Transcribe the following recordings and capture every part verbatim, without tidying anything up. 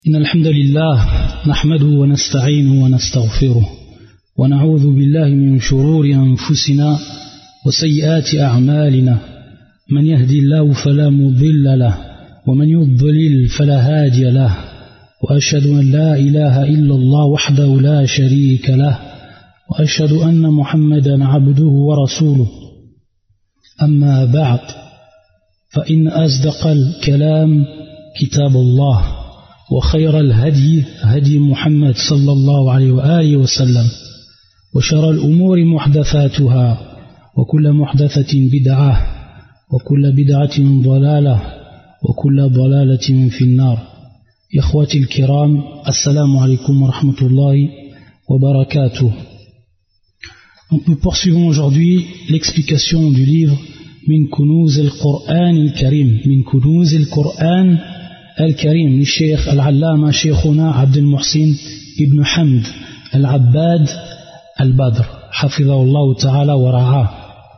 إن الحمد لله نحمده ونستعينه ونستغفره ونعوذ بالله من شرور أنفسنا وسيئات أعمالنا من يهدي الله فلا مضل له ومن يضلل فلا هادي له وأشهد أن لا إله إلا الله وحده لا شريك له وأشهد أن محمدا عبده ورسوله أما بعد فإن أصدق الكلام كتاب الله وخير الهدي هدي محمد صلى الله عليه وآله وسلم وشر الأمور محدثاتها وكل محدثة بدعة وكل بدعة ضلالة وكل ضلالة في النار. إخوتي الكرام, السلام عليكم ورحمة الله وبركاته. Donc nous poursuivons aujourd'hui l'explication du livre Min Kunuz al-Qur'an al-Karim, Min Kunuz al-Qur'an al-Karim, le Cheikh al-Allama Cheikhuna Abdel Muhsin ibn Hamd al-Abbad al-Badr, hafidhahullah ta'ala wa ra'a.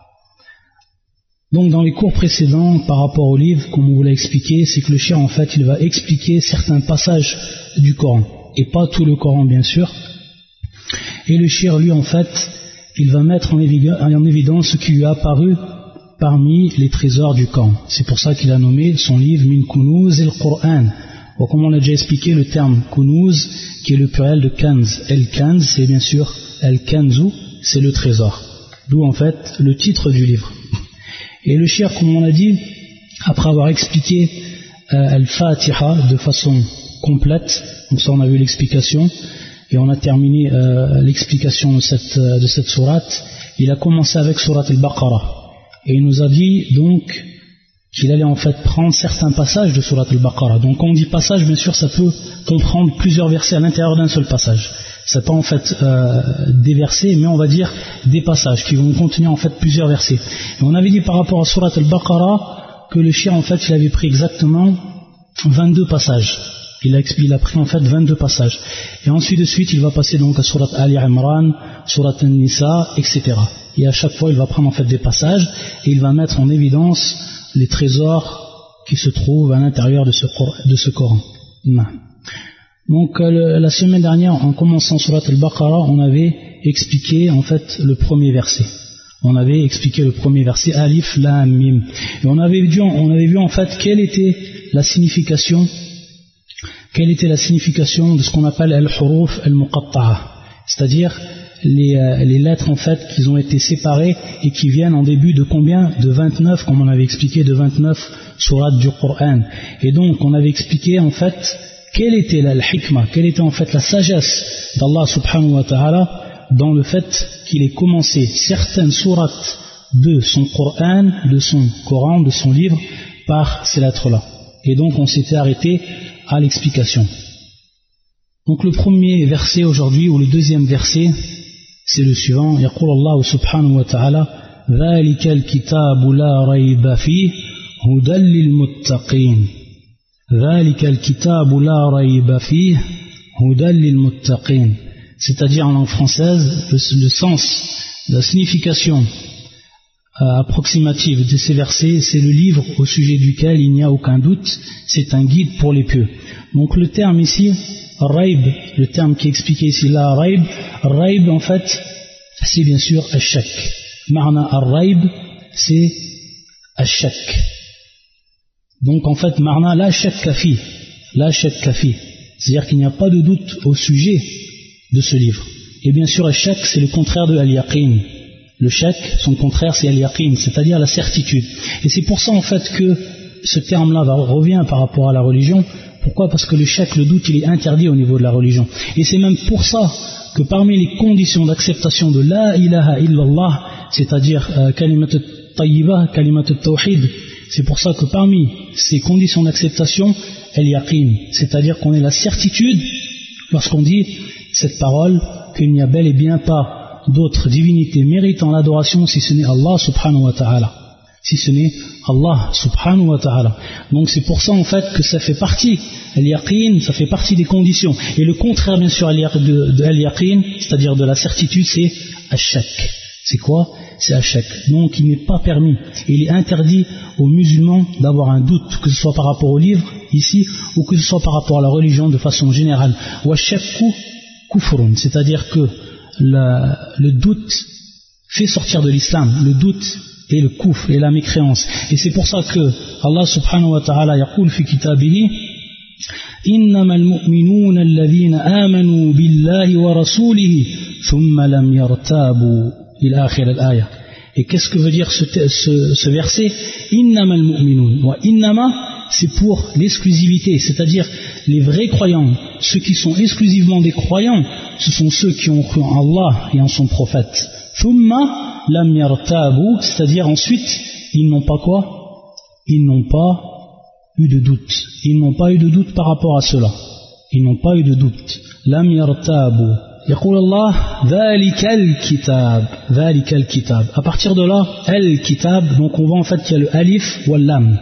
Donc dans les cours précédents par rapport au livre, comme on vous l'a expliqué, c'est que le Cheikh en fait il va expliquer certains passages du Coran, et pas tout le Coran bien sûr. Et le Cheikh lui en fait il va mettre en évidence ce qui lui a apparu parmi les trésors du Coran. C'est pour ça qu'il a nommé son livre Min Kunuz al-Qur'an. Bon, comme on l'a déjà expliqué, le terme Kunuz, qui est le pluriel de Kanz. El-Kanz, c'est bien sûr El-Kanzu, c'est le trésor. D'où en fait le titre du livre. Et le Cheikh, comme on l'a dit, après avoir expliqué euh, Al-Fatiha de façon complète, donc ça on a vu l'explication, et on a terminé euh, l'explication de cette, euh, de cette sourate, il a commencé avec sourate Al-Baqarah. Et il nous a dit donc qu'il allait en fait prendre certains passages de sourate Al-Baqarah. Donc quand on dit passage, bien sûr ça peut comprendre plusieurs versets à l'intérieur d'un seul passage. C'est pas en fait euh, des versets, mais on va dire des passages qui vont contenir en fait plusieurs versets. Et on avait dit par rapport à sourate Al-Baqarah que le Cheikh en fait il avait pris exactement vingt-deux passages. Il a, il a pris en fait vingt-deux passages. Et ensuite de suite il va passer donc à sourate Ali Imran, sourate An-Nisa, et cetera. Et à chaque fois il va prendre en fait des passages et il va mettre en évidence les trésors qui se trouvent à l'intérieur de ce, de ce Coran. Donc euh, la semaine dernière, en commençant sourate Al-Baqarah, on avait expliqué en fait le premier verset. On avait expliqué le premier verset, Alif Lam Mim. Et on avait vu, on avait vu en fait quelle était la signification, quelle était la signification de ce qu'on appelle al-huruf al-muqatta'a, c'est-à-dire les, euh, les lettres en fait qui ont été séparées et qui viennent en début de combien? De vingt-neuf, comme on avait expliqué, de vingt-neuf sourates du Coran. Et donc on avait expliqué en fait quelle était la hikmah, quelle était en fait la sagesse d'Allah subhanahu wa ta'ala dans le fait qu'il ait commencé certaines sourates de son Coran, de son Coran, de son livre, par ces lettres-là. Et donc on s'était arrêté à l'explication. Donc le premier verset aujourd'hui, ou le deuxième verset, c'est le suivant. Yaqul Allah subhanahu wa ta'ala ذَلِكَ الْكِتَابُ لَا رَيْبَ فِيهِ هُدًى لِلْمُتَّقِينَ ذَلِكَ الْكِتَابُ لَا رَيْبَ فِيهِ هُدًى لِلْمُتَّقِينَ. C'est-à-dire en langue française, le, le sens, la signification euh, approximative de ces versets, c'est le livre au sujet duquel il n'y a aucun doute, c'est un guide pour les pieux. Donc le terme ici, Raib, le terme qui est expliqué ici, la Raib, Raib en fait, c'est bien sûr Al-Shak. Marna Al-Raib, c'est Al-Shak. Donc en fait, Marna la Shak Kafi, la Shak Kafi, c'est-à-dire qu'il n'y a pas de doute au sujet de ce livre. Et bien sûr, Al-Shak, c'est le contraire de Al-Yaqin. Le Shak, son contraire, c'est Al-Yaqin, c'est-à-dire la certitude. Et c'est pour ça en fait que ce terme-là revient par rapport à la religion. Pourquoi? Parce que le shak, le doute, il est interdit au niveau de la religion. Et c'est même pour ça que parmi les conditions d'acceptation de la ilaha illallah, c'est-à-dire euh, kalimat al-tayyiba, kalimat al-tawhid, c'est pour ça que parmi ces conditions d'acceptation, el-yaqin, c'est-à-dire qu'on ait la certitude, lorsqu'on dit cette parole, qu'il n'y a bel et bien pas d'autre divinité méritant l'adoration si ce n'est Allah subhanahu wa ta'ala. Si ce n'est Allah subhanahu wa ta'ala. Donc c'est pour ça en fait que ça fait partie, al-yaqin, ça fait partie des conditions. Et le contraire bien sûr de, de al-yaqin, c'est-à-dire de la certitude, c'est al-shak. C'est quoi? C'est al-shak. Donc il n'est pas permis, il est interdit aux musulmans d'avoir un doute, que ce soit par rapport au livre ici, ou que ce soit par rapport à la religion de façon générale. وَالشَّكُّ كُفْرٌ, c'est-à-dire que la, le doute fait sortir de l'islam, le doute et le kufr et la mécréance. Et c'est pour ça que Allah subhanahu wa ta'ala yaqul fi kitabihi إنما المؤمنون الذين آمنوا بالله ورسوله ثم لم يرتابوا إلى آخر الآية. Et qu'est-ce que veut dire ce, ce, ce verset? إنما المؤمنون. Wa innama, c'est pour l'exclusivité, c'est-à-dire les vrais croyants, ceux qui sont exclusivement des croyants, ce sont ceux qui ont cru en Allah et en son prophète. Thumma lam yartabu, c'est-à-dire ensuite, ils n'ont pas quoi? Ils n'ont pas eu de doute. Ils n'ont pas eu de doute par rapport à cela. Ils n'ont pas eu de doute. Lam yartabu. يقول الله ذلك الكتاب ذلك الكتاب. À partir de là, al-kitab, donc on voit en fait qu'il y a le alif ou lam.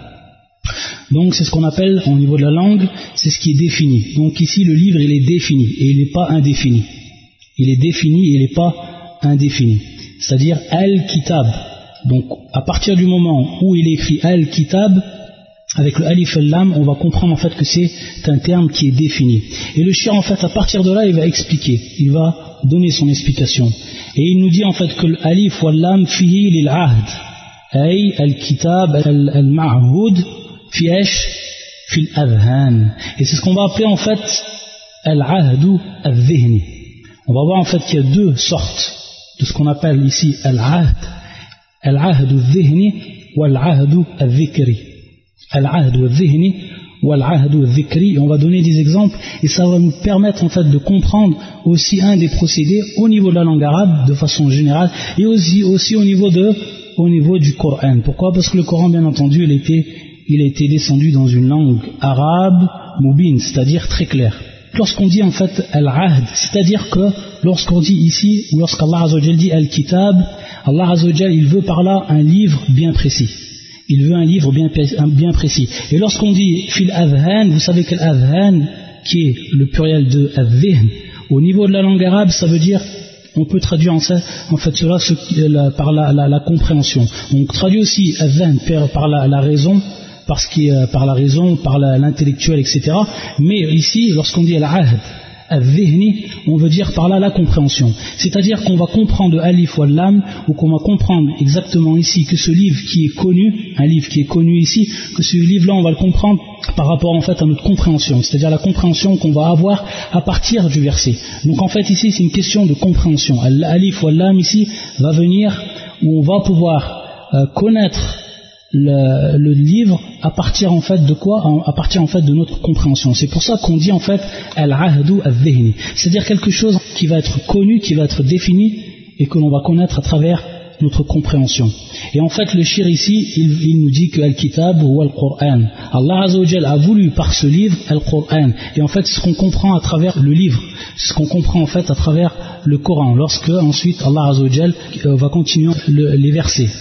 Donc c'est ce qu'on appelle au niveau de la langue, c'est ce qui est défini. Donc ici le livre il est défini et il n'est pas indéfini. Il est défini et il n'est pas indéfini. C'est-à-dire al-kitab. Donc à partir du moment où il est écrit al-kitab, avec le alif et lam, on va comprendre en fait que c'est un terme qui est défini. Et le shir en fait à partir de là il va expliquer, il va donner son explication. Et il nous dit en fait que l'alif ou lam fihi lil ahd, ay al-kitab al-ma'hud fi ash fi al-adhan. Et c'est ce qu'on va appeler en fait al-ahdu al-dhihni. On va voir en fait qu'il y a deux sortes de ce qu'on appelle ici al-ahd, al-ahdu al-dhihni ou al-ahdu al-dhikri. Al-ahd al-dhihni ou al-ahd al-dhikri, on va donner des exemples et ça va nous permettre en fait de comprendre aussi un des procédés au niveau de la langue arabe de façon générale et aussi, aussi au niveau de au niveau du Coran. Pourquoi? Parce que le Coran bien entendu il a été, il a été descendu dans une langue arabe mubin, c'est-à-dire très claire. Lorsqu'on dit en fait al-ahd, c'est-à-dire que lorsqu'on dit ici ou lorsqu'Allah Azza wa Jal dit al-kitab, Allah Azza wa Jal il veut par là un livre bien précis. Il veut un livre bien, bien précis. Et lorsqu'on dit fil adhan, vous savez que l'adhan, qui est le pluriel de adhihn, au niveau de la langue arabe, ça veut dire, on peut traduire en, ça, en fait cela ce, la, par la, la, la compréhension. On traduit aussi adhan par, par la, la raison, parce qu'il, par la raison, par la, l'intellectuel, et cetera. Mais ici, lorsqu'on dit al-ahd, al-dhihni, on veut dire par là la compréhension. C'est-à-dire qu'on va comprendre alif ou lam, ou qu'on va comprendre exactement ici que ce livre qui est connu, un livre qui est connu ici, que ce livre-là on va le comprendre par rapport en fait à notre compréhension, c'est-à-dire la compréhension qu'on va avoir à partir du verset. Donc en fait ici c'est une question de compréhension. Alif ou lam ici va venir où on va pouvoir euh, connaître Le, le livre à partir en fait de quoi? À partir en fait de notre compréhension. C'est pour ça qu'on dit en fait al-ahdu al-dhihni, c'est-à-dire quelque chose qui va être connu, qui va être défini et que l'on va connaître à travers notre compréhension. Et en fait le shir ici il, il nous dit que al-kitab ou al-Qur'an, Allah Azza wa Jal a voulu par ce livre al-Qur'an, et en fait c'est ce qu'on comprend à travers le livre, c'est ce qu'on comprend en fait à travers le Coran, lorsque ensuite Allah Azza wa Jal va continuer le, les versets.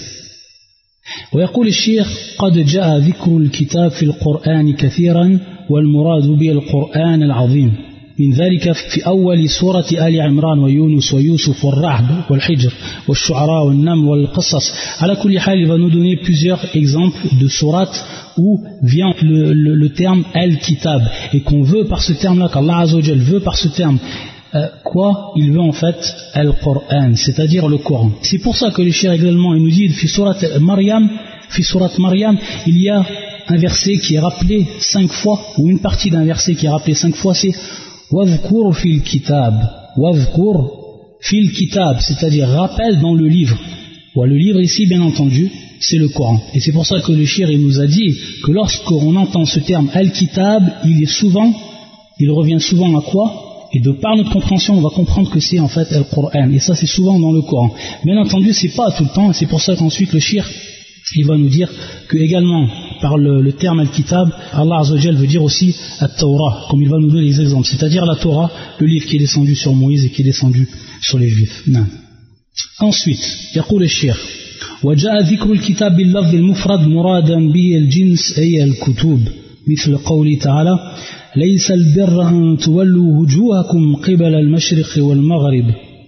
ويقول الشيخ قد جاء ذكر الكتاب في القرآن كثيرا والمراد به القرآن العظيم من ذلك في أول سورة آل عمران ويونس ويوسف والرعد والحجر والشعراء والنمل والقصص. على كل حال il va nous donner plusieurs exemples de sourates où vient le, le, le terme al-kitab et qu'on veut par ce terme là, qu'Allah Azza wa Jal veut par ce terme Euh, quoi? Il veut en fait Al-Qur'an, c'est-à-dire le Coran. C'est pour ça que le shir également il nous dit fi surat Maryam, fi surat Maryam, il y a un verset qui est rappelé cinq fois, ou une partie d'un verset qui est rappelé cinq fois, c'est Wadhkur fil kitab, Wadhkur fil kitab, c'est-à-dire rappelle dans le livre. Ouais, le livre ici, bien entendu, c'est le Coran. Et c'est pour ça que le shir il nous a dit que lorsqu'on entend ce terme Al-Kitab, il est souvent, il revient souvent à quoi? Et de par notre compréhension, on va comprendre que c'est en fait Al-Qur'an. Et ça, c'est souvent dans le Coran. Bien entendu, c'est pas tout le temps. Et c'est pour ça qu'ensuite, le shir, il va nous dire que également, par le, le terme Al-Kitab, Allah Azza wa Jal veut dire aussi At-Torah, comme il va nous donner les exemples. C'est-à-dire la Torah, le livre qui est descendu sur Moïse et qui est descendu sur les Juifs. Non. Ensuite, يقول الشيخ وجاء ذكر الكتاب باللفظ المفرد مرادا به الجنس أي الكتب مثل قوله تعالى ليس البر أن تولوا وجوهكم قبل المشرق والمغرب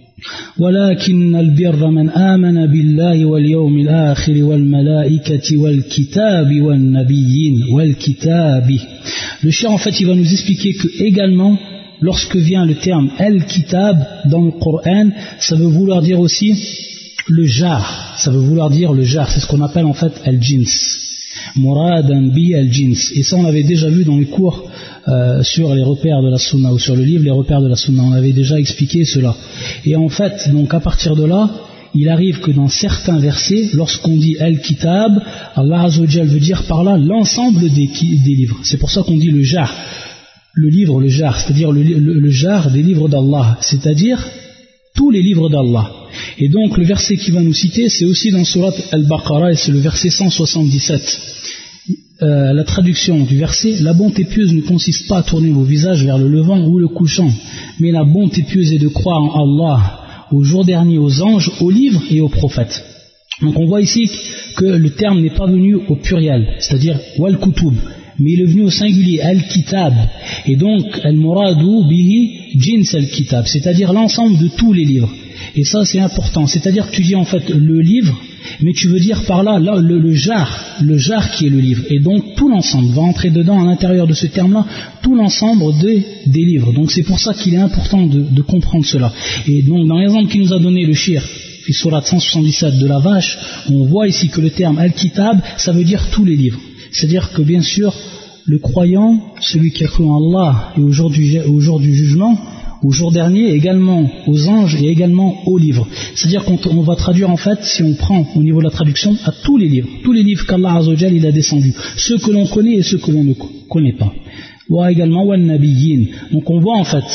ولكن البر من آمن بالله واليوم الآخر والملائكة والكتاب والنبيين والكتاب. Le cheikh en fait il va nous expliquer que également lorsque vient le terme al-kitab dans le Coran, ça veut vouloir dire aussi le jar, ça veut vouloir dire le jar, c'est ce qu'on appelle en fait al-jins, muradan bi al-jins, et ça on l'avait déjà vu dans les cours euh, sur les repères de la sunna, ou sur le livre les repères de la sunna, on avait déjà expliqué cela. Et en fait, donc à partir de là, il arrive que dans certains versets, lorsqu'on dit al-kitab, Allah Azza wa Jal veut dire par là l'ensemble des, des livres, c'est pour ça qu'on dit le jar, le livre, le jar, c'est-à-dire le, le, le jar des livres d'Allah, c'est-à-dire tous les livres d'Allah. Et donc le verset qui va nous citer, c'est aussi dans Surat Al-Baqarah, et c'est le verset cent soixante-dix-sept. Euh, la traduction du verset: la bonté pieuse ne consiste pas à tourner vos visages vers le levant ou le couchant, mais la bonté pieuse est de croire en Allah, au jour dernier, aux anges, aux livres et aux prophètes. Donc on voit ici que le terme n'est pas venu au pluriel, c'est-à-dire wal kutub, mais il est venu au singulier, al-kitab, et donc al-muradu bihi jins al-kitab, c'est-à-dire l'ensemble de tous les livres. Et ça c'est important, c'est-à-dire que tu dis en fait le livre, mais tu veux dire par là, là le, le jar, le jar qui est le livre, et donc tout l'ensemble va entrer dedans à l'intérieur de ce terme-là, tout l'ensemble des, des livres. Donc c'est pour ça qu'il est important de, de comprendre cela. Et donc dans l'exemple qu'il nous a donné le shir, surat cent soixante-dix-sept de la vache, on voit ici que le terme al-kitab, ça veut dire tous les livres. C'est-à-dire que bien sûr, le croyant, celui qui a cru en Allah et au jour du, au jour du jugement, au jour dernier, également aux anges et également aux livres. C'est-à-dire qu'on on va traduire en fait, si on prend au niveau de la traduction, à tous les livres, tous les livres qu'Allah Azza wa Jal il a descendus, ceux que l'on connaît et ceux que l'on ne connaît pas. Ou également wa nabiyyin. Donc on voit en fait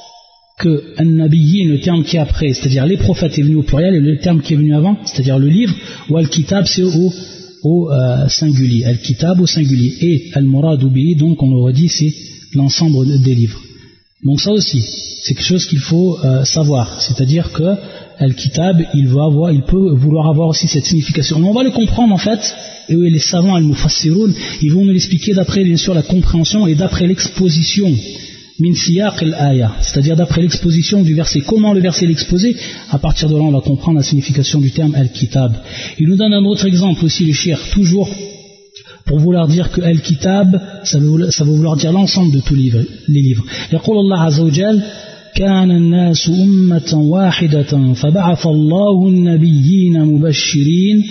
que an-nabiyyin, le terme qui est après, c'est-à-dire les prophètes est venu au pluriel, et le terme qui est venu avant, c'est-à-dire le livre, ou al-kitab c'est au au euh, singulier, al-kitab au singulier, et al-muradu bihi, donc on le redit, c'est l'ensemble des livres. Donc ça aussi, c'est quelque chose qu'il faut euh, savoir, c'est-à-dire que al-kitab, il, va avoir, il peut vouloir avoir aussi cette signification. Mais on va le comprendre en fait, et les savants al-mufassiroun, ils vont nous l'expliquer d'après bien sûr la compréhension et d'après l'exposition, min siyaq al-aya, c'est-à-dire d'après l'exposition du verset. Comment le verset est exposé? À partir de là, on va comprendre la signification du terme al-kitab. Il nous donne un autre exemple aussi, le shir, toujours pour vouloir dire que al-kitab, ça veut, ça veut vouloir dire l'ensemble de tous les livres. Les livres. يقول الله عز وجل: كان الناس أمة واحدة فبعث الله النبيين مبشرين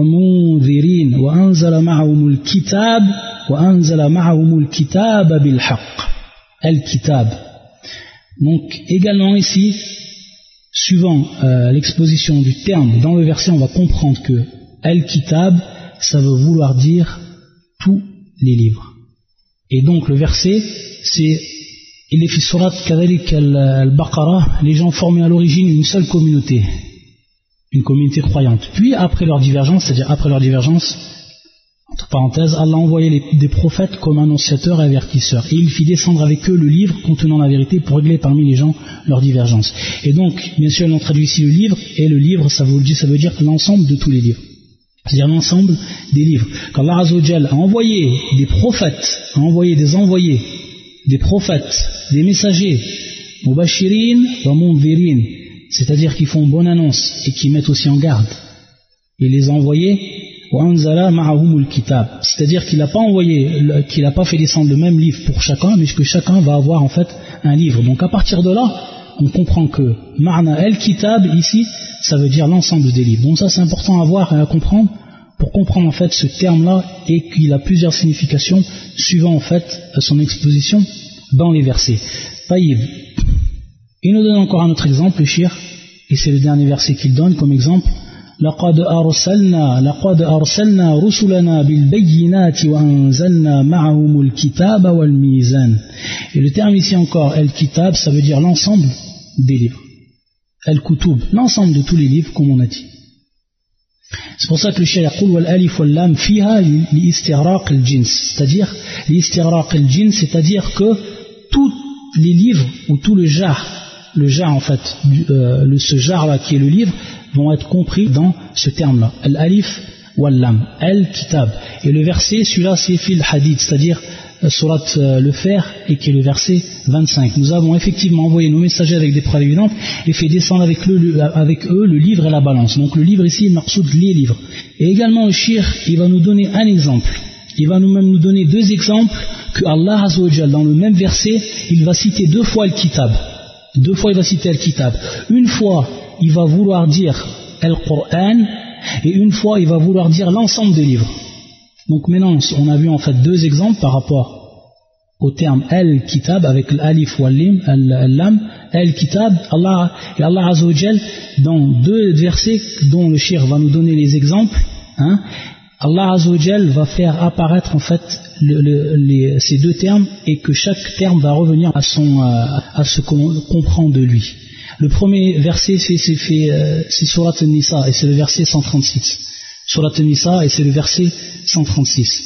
ومنذرين وأنزل معهم الكتاب وأنزل معهم الكتاب بالحق. Al-Kitab. Donc également ici, suivant euh, l'exposition du terme dans le verset, on va comprendre que Al-Kitab, ça veut vouloir dire tous les livres. Et donc le verset, c'est il est fi surat kadhalik al-Baqarah, les gens formaient à l'origine une seule communauté, une communauté croyante. Puis après leur divergence, c'est-à-dire après leur divergence, entre parenthèses, Allah a envoyé les, des prophètes comme annonciateurs et avertisseurs, et il fit descendre avec eux le livre contenant la vérité pour régler parmi les gens leurs divergences. Et donc, bien sûr, on traduit ici le livre, et le livre, ça veut dire, ça veut dire l'ensemble de tous les livres, c'est-à-dire l'ensemble des livres. Qu'Allah Azza wa Jal a envoyé des prophètes, a envoyé des envoyés, des prophètes, des messagers, mubashirin wa munzirin, c'est-à-dire qui font bonne annonce et qui mettent aussi en garde. Et les envoyés, c'est-à-dire qu'il n'a pas envoyé, qu'il n'a pas fait descendre le même livre pour chacun, mais que chacun va avoir en fait un livre. Donc à partir de là, on comprend que Ma'na al-Kitab ici, ça veut dire l'ensemble des livres. Donc ça c'est important à voir et à comprendre pour comprendre en fait ce terme-là, et qu'il a plusieurs significations suivant en fait son exposition dans les versets. Taïb. Il nous donne encore un autre exemple, le shir, et c'est le dernier verset qu'il donne comme exemple. لقد أرسلنا لقد أرسلنا رسلنا بالبينات وأنزلنا معهم الكتاب والميزان. Et le terme ici encore, al-kitab, ça veut dire l'ensemble des livres. Al-kutub, l'ensemble de tous les livres, comme on a dit. C'est pour ça que le cheikh yaqul wal alif wal lam fiha li istighraq al jins, c'est-à-dire li istighraq al jins, c'est-à-dire que tous les livres ou tout le jar, le jar en fait, euh, le, ce jar là qui est le livre, vont être compris dans ce terme-là, al-alif wal-lam, al-kitab. Et le verset, celui-là, c'est fil hadith, c'est-à-dire euh, surat euh, le fer, et qui est le verset vingt-cinq. Nous avons effectivement envoyé nos messagers avec des preuves évidentes et fait descendre avec, le, le, avec eux le livre et la balance. Donc le livre ici, il marsoud les livres. Et également le shir, il va nous donner un exemple. il va nous-même nous donner deux exemples que Allah Azza wa Jal, dans le même verset, il va citer deux fois Al-Kitab. Deux fois il va citer Al-Kitab. Une fois, il va vouloir dire Al-Qur'an, et une fois, il va vouloir dire l'ensemble des livres. Donc maintenant, on a vu en fait deux exemples par rapport au terme Al-Kitab avec l'alif ou al-lam. Al-Kitab, Allah, et Allah Azza wa Jal, dans deux versets dont le shir va nous donner les exemples, hein, Allah Azza wa Jal va faire apparaître en fait le, le, les, ces deux termes, et que chaque terme va revenir à, son, à, à ce qu'on comprend de lui. Le premier verset c'est, c'est, c'est, c'est Surat An-Nisa, et c'est le verset cent trente-six. Surat An-Nisa, et c'est le verset cent trente-six.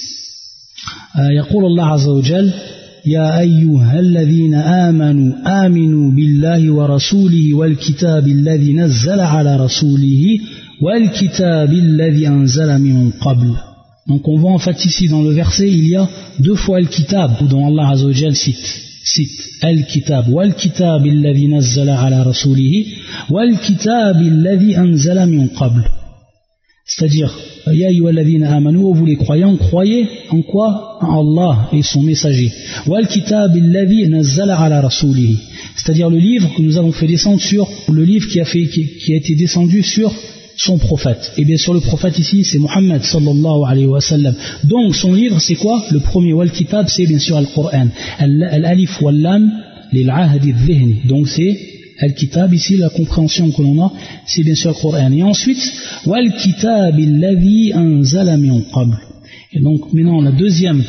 يقول الله عز وجل يا أيها الذين آمنوا آمنوا بالله ورسوله والكتاب الذي نزل على رسوله والكتاب الذي أنزل من قبل. Donc on voit en fait ici dans le verset il y a deux fois Al-Kitab dont Allah Azza wa Jal cite cite Al-Kitab wal-kitab alladhi nazzala ala rasulihi wal-kitab alladhi anzala min qabl. C'est-à-dire ya ayyuhalladhina amanu, vous les croyants, croyez en quoi? En Allah et son messager. Wal-kitab alladhi nazzala ala rasulihi. C'est-à-dire le livre que nous avons fait descendre sur le livre qui a fait qui, qui a été descendu sur son prophète. Et bien sûr le prophète ici c'est Muhammad sallallahu alayhi wa sallam. Donc son livre c'est quoi? Le premier wal-kitab c'est bien sûr Al-Qur'an. Al-alif wal-lam lil-ahd al-dhihni. Donc c'est Al-Kitab, ici la compréhension que l'on a c'est bien sûr le Coran. Et ensuite wal-kitab alladhi anzala min qabl. Et donc maintenant la deuxième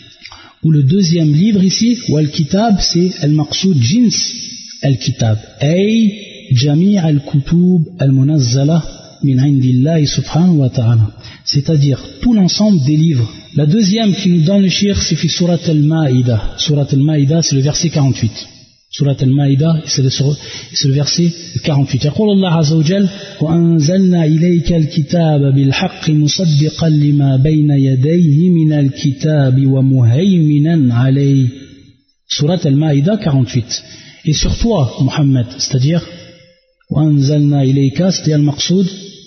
ou le deuxième livre ici wal-kitab c'est al-maqsoud jins al-kitab ay jami' al-kutub al-munazzala min indillahi subhanahu wa ta'ala, c'est-à-dire tout l'ensemble des livres. La deuxième qui nous donne le shir c'est fi surat al-Ma'idah. Surat al-Ma'idah c'est le verset quarante-huit. Surat al-Ma'idah c'est le, c'est le verset quarante-huit. يقول الله عز وجل وأنزلنا إليك الكتاب بالحق مصدقا لما بين يديه من الكتاب ومهيمنا عليه. Surat al-Ma'idah quarante-huit. Et sur toi Muhammad, c'est-à-dire وأنزلنا إليك, c'était al-maqsoud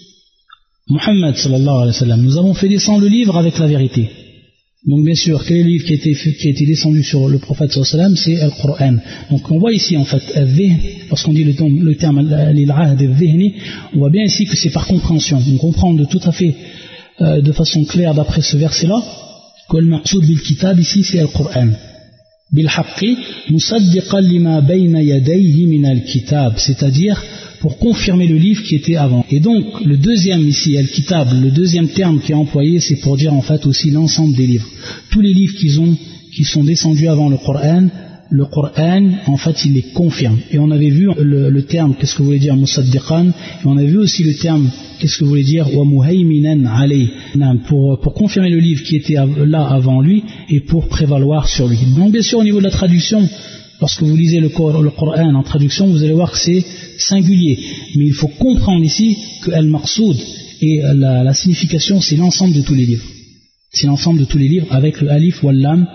Muhammad sallallahu alayhi wa sallam. Nous avons fait descendre le livre avec la vérité. Donc bien sûr, quel est le livre qui a été, qui a été descendu sur le prophète sallallahu alayhi wa sallam? C'est Al-Qur'an. Donc on voit ici en fait, lorsqu'on dit le terme, le terme l'il'ahd al-dhihni, on voit bien ici que c'est par compréhension. On comprend de tout à fait, euh, de façon claire d'après ce verset-là, que le maqsoud bil kitab ici c'est Al-Qur'an. Bil haqqi musaddiqan lima bayna yadayhi min al-kitab, c'est-à-dire pour confirmer le livre qui était avant. Et donc le deuxième ici, Al-Kitab, le deuxième terme qui est employé, c'est pour dire en fait aussi l'ensemble des livres. Tous les livres qui, ont, qui sont descendus avant le Coran, le Coran en fait il les confirme. Et on avait vu le, le terme, qu'est-ce que voulait dire Musaddiqan, et on a vu aussi le terme, qu'est-ce que voulait dire Wa muhayminan alayh, pour, pour confirmer le livre qui était là avant lui et pour prévaloir sur lui. Donc bien sûr au niveau de la traduction, lorsque vous lisez le Coran en traduction, vous allez voir que c'est singulier. Mais il faut comprendre ici que Al-Maqsoud et la, la signification, c'est l'ensemble de tous les livres. C'est l'ensemble de tous les livres avec le alif ou al-lam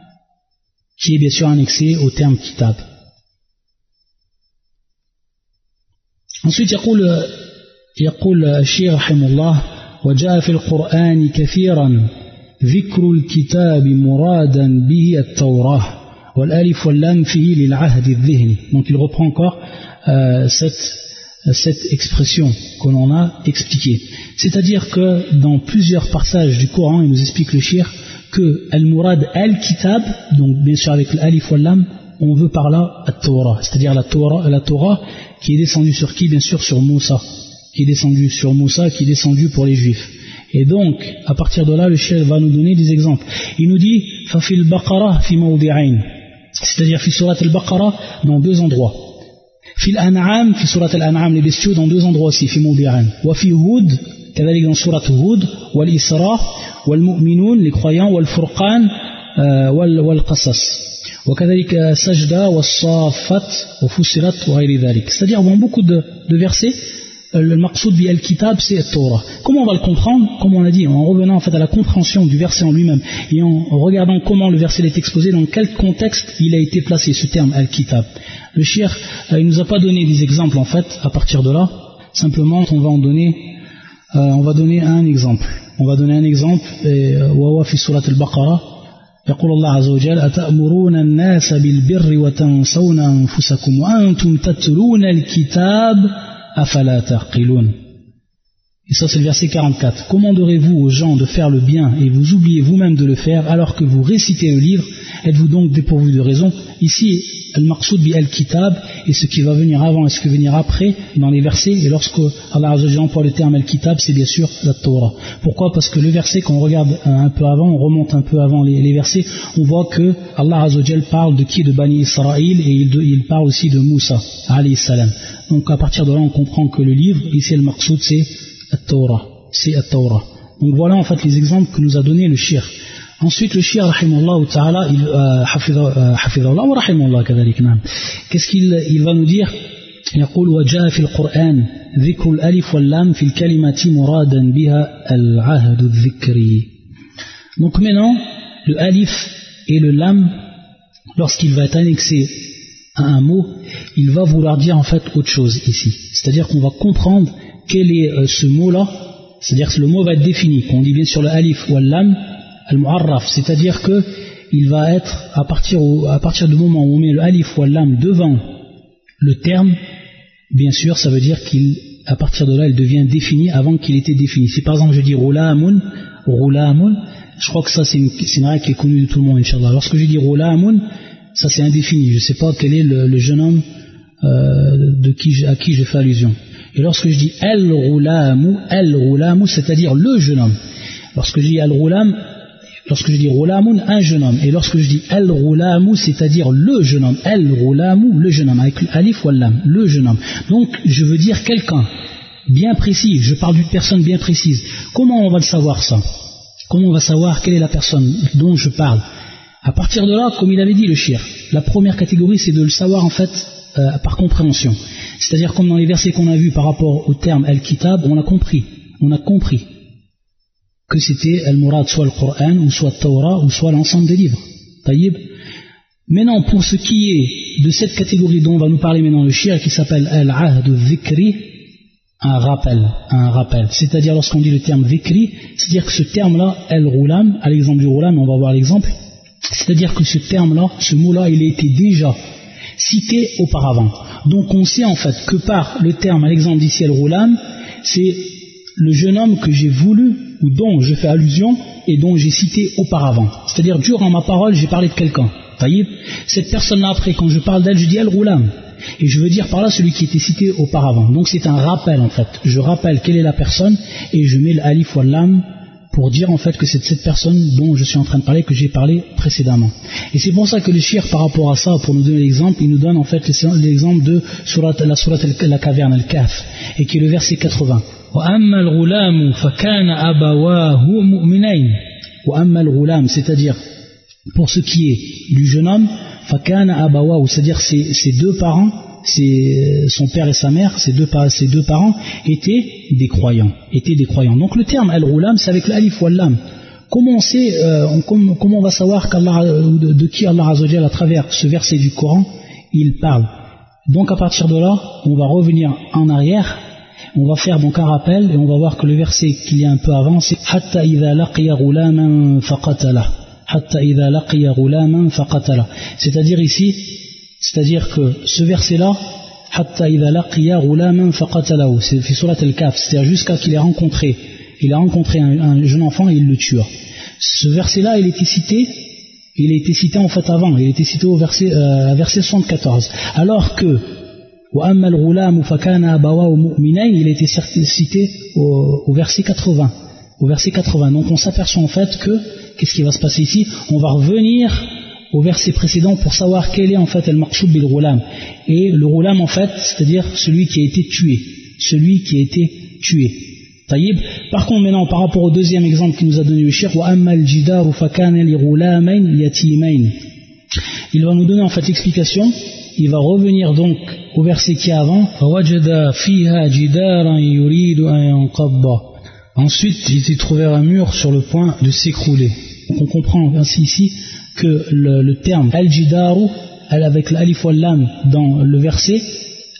qui est bien sûr annexé au terme kitab. Ensuite, يقول يقول الشيخ رحمه الله وجاء في القرآن كثيرا ذكر الكتاب مرادا به التوراة والالف واللام فيه للعهد الذهني. Donc il reprend encore euh, cette, cette expression que l'on a expliquée. C'est-à-dire que dans plusieurs passages du Coran, il nous explique le shir que al-murad al-kitab, donc bien sûr avec l'alif wal-lam, on veut par là at-Torah, c'est-à-dire la Torah, la Torah qui est descendue sur qui? Bien sûr sur Moussa, qui est descendue sur Moussa, qui est descendue pour les Juifs. Et donc, à partir de là, le shir va nous donner des exemples. Il nous dit fa fil baqara fi mawdi'ain, c'est-à-dire fi surat al-Baqarah dans deux endroits. Fil an'am, fi surat al-an'am, les bestiaux dans deux endroits aussi, fi mawdi'an. Wa fi Hud, كذلك dans surat Hud, wal Isra, wal Mu'minun, les croyants, wal Furqan, wal wal Qasas. وكذلك سجدة والصافات وفصلت وغير ذلك. C'est-à-dire dans beaucoup de, de versets, le maqsoud bi al-kitab c'est la Torah. Comment on va le comprendre? Comme on l'a dit, en revenant en fait à la compréhension du verset en lui-même et en regardant comment le verset est exposé, dans quel contexte il a été placé, ce terme al-kitab. Le shir, euh, il nous a pas donné des exemples en fait à partir de là. Simplement, on va en donner, euh, on va donner un exemple. On va donner un exemple. وهو في سورة البقرة يقول الله عز وجل أتأمرون الناس بالبر وتنسون أنفسكم وأنتم تتلون الكتاب أفلا تعقلون. Et ça c'est le verset quarante-quatre. Commanderez-vous aux gens de faire le bien et vous oubliez vous-même de le faire alors que vous récitez le livre? Êtes-vous donc dépourvu de raison? Ici, al-maqsoud bi al-kitab et ce qui va venir avant et ce qui va venir après dans les versets. Et lorsque Allah Azza wa Jalla emploie le terme al-kitab, c'est bien sûr la Torah. Pourquoi? Parce que le verset, quand on regarde un peu avant, on remonte un peu avant les, les versets, on voit que Allah Azza wa Jalla parle de qui? De Bani Israël, et il, de, il parle aussi de Moussa alayhi salam. Donc à partir de là, on comprend que le livre, ici al-maqsoud, c'est At-Torah, c'est At-Torah. Donc voilà en fait les exemples que nous a donné le shir. Ensuite le shir, rahimahullah ta'ala, il, euh, hafidhahullah wa rahimahullah kadhalik, qu'est-ce qu'il il va nous dire? يقول وجاء في القرآن ذكر الألف واللام في الكلمة مرادا بها العهد الذكري. Donc maintenant le alif et le lam, lorsqu'il va être annexé à un mot, il va vouloir dire en fait autre chose ici. C'est-à-dire qu'on va comprendre quel est euh, ce mot-là, c'est-à-dire que le mot va être défini. Quand on dit bien sur le alif ou al-lam, al-mu'arraf, c'est-à-dire que il va être, à partir, au, à partir du moment où on met le alif ou al-lam devant le terme, bien sûr, ça veut dire qu'à partir de là, il devient défini avant qu'il était défini. Si par exemple je dis roulamoun, roulamoun, je crois que ça c'est une, c'est une règle qui est connue de tout le monde, Inch'Allah. Lorsque je dis roulamoun, ça c'est indéfini. Je ne sais pas quel est le, le jeune homme euh, de qui, à qui je fais allusion. Et lorsque je dis al-roulamu, al-roulamu, c'est-à-dire le jeune homme. Lorsque je dis al-roulam, lorsque je dis roulamun, un jeune homme. Et lorsque je dis al-roulamu, c'est-à-dire le jeune homme. Al-roulamu, le jeune homme, avec l'alif ou l'am, le jeune homme. Donc, je veux dire quelqu'un bien précis. Je parle d'une personne bien précise. Comment on va le savoir ça? Comment on va savoir quelle est la personne dont je parle? À partir de là, comme il avait dit le shir, la première catégorie, c'est de le savoir en fait euh, par compréhension. C'est-à-dire comme dans les versets qu'on a vus par rapport au terme al-kitab, on a compris, on a compris que c'était al-murad, soit le Coran, ou soit le Torah, ou soit l'ensemble des livres. Taïb. Maintenant, pour ce qui est de cette catégorie dont on va nous parler maintenant le shir, qui s'appelle al-ahd al-dhikri, un rappel, un rappel. C'est-à-dire lorsqu'on dit le terme dhikri, c'est-à-dire que ce terme-là, al-roulam, à l'exemple du roulam, on va voir l'exemple, c'est-à-dire que ce terme-là, ce mot-là, il a été déjà cité auparavant. Donc on sait en fait que par le terme, à l'exemple d'ici al-roulam, c'est le jeune homme que j'ai voulu, ou dont je fais allusion, et dont j'ai cité auparavant. C'est-à-dire durant ma parole, j'ai parlé de quelqu'un. Taïb. Cette personne-là, après, quand je parle d'elle, je dis al-roulam. Et je veux dire par là celui qui était cité auparavant. Donc c'est un rappel en fait. Je rappelle quelle est la personne, et je mets l'alif ou l'lam pour dire en fait que c'est cette personne dont je suis en train de parler, que j'ai parlé précédemment. Et c'est pour ça que le shir, par rapport à ça, pour nous donner l'exemple, il nous donne en fait l'exemple de surat, la surat la caverne, al-Kahf, et qui est le verset quatre-vingts. وَأَمَّا الْغُلَامُ فَكَانَ أَبَوَاهُ مُؤْمِنَيْنِ وَأَمَّا الْغُلَامُ, c'est-à-dire pour ce qui est du jeune homme, فَكَانَ أَبَوَاهُ, c'est-à-dire ses, ses deux parents, ses, son père et sa mère, ses deux, ses deux parents étaient des croyants, étaient des croyants. Donc le terme al-roulam, c'est avec l'alif ou l'lam. Comment on sait, euh, on, comment on va savoir qu'Allah, de, de qui Allah Azza wa Jalla, à travers ce verset du Coran, il parle? Donc à partir de là, on va revenir en arrière. On va faire donc un rappel et on va voir que le verset qu'il y a un peu avant, c'est Hatta idha laqiya ghulaman faqatala. Hatta idha laqiya ghulaman faqatala. C'est-à-dire ici, c'est-à-dire que ce verset-là, Hatta idha laqiya ghulaman faqatala, c'est surat al-Kahf, c'est-à-dire jusqu'à qu'il ait rencontré, il a rencontré un, un jeune enfant et il le tua. Ce verset-là, il était cité, il a été cité en fait avant, il était cité au verset, euh, verset soixante-quatorze. Alors que وَأَمَّا الْغُلَامُ فَكَانَ أَبَوَاهُ مُؤْمِنَيْنِ, il a été cité au, au verset quatre-vingts. Au verset quatre-vingts. Donc on s'aperçoit en fait que, qu'est-ce qui va se passer ici? On va revenir au verset précédent pour savoir quel est en fait al-maqsoud bil roulam. Et le roulam en fait, c'est-à-dire celui qui a été tué. Celui qui a été tué. Taïb. Par contre maintenant, par rapport au deuxième exemple qu'il nous a donné le cheikh, وَأَمَّا الْجِدَارُ فَكَانَ لِغُلَامَيْنِ يَتِيمَيْنِ, il va nous donner en fait l'explication. Il va revenir donc au verset qui est avant. Ensuite, il s'est trouvé un mur sur le point de s'écrouler. Donc on comprend ainsi ici que le, le terme al-jidaru, avec l'alif wal lam dans le verset,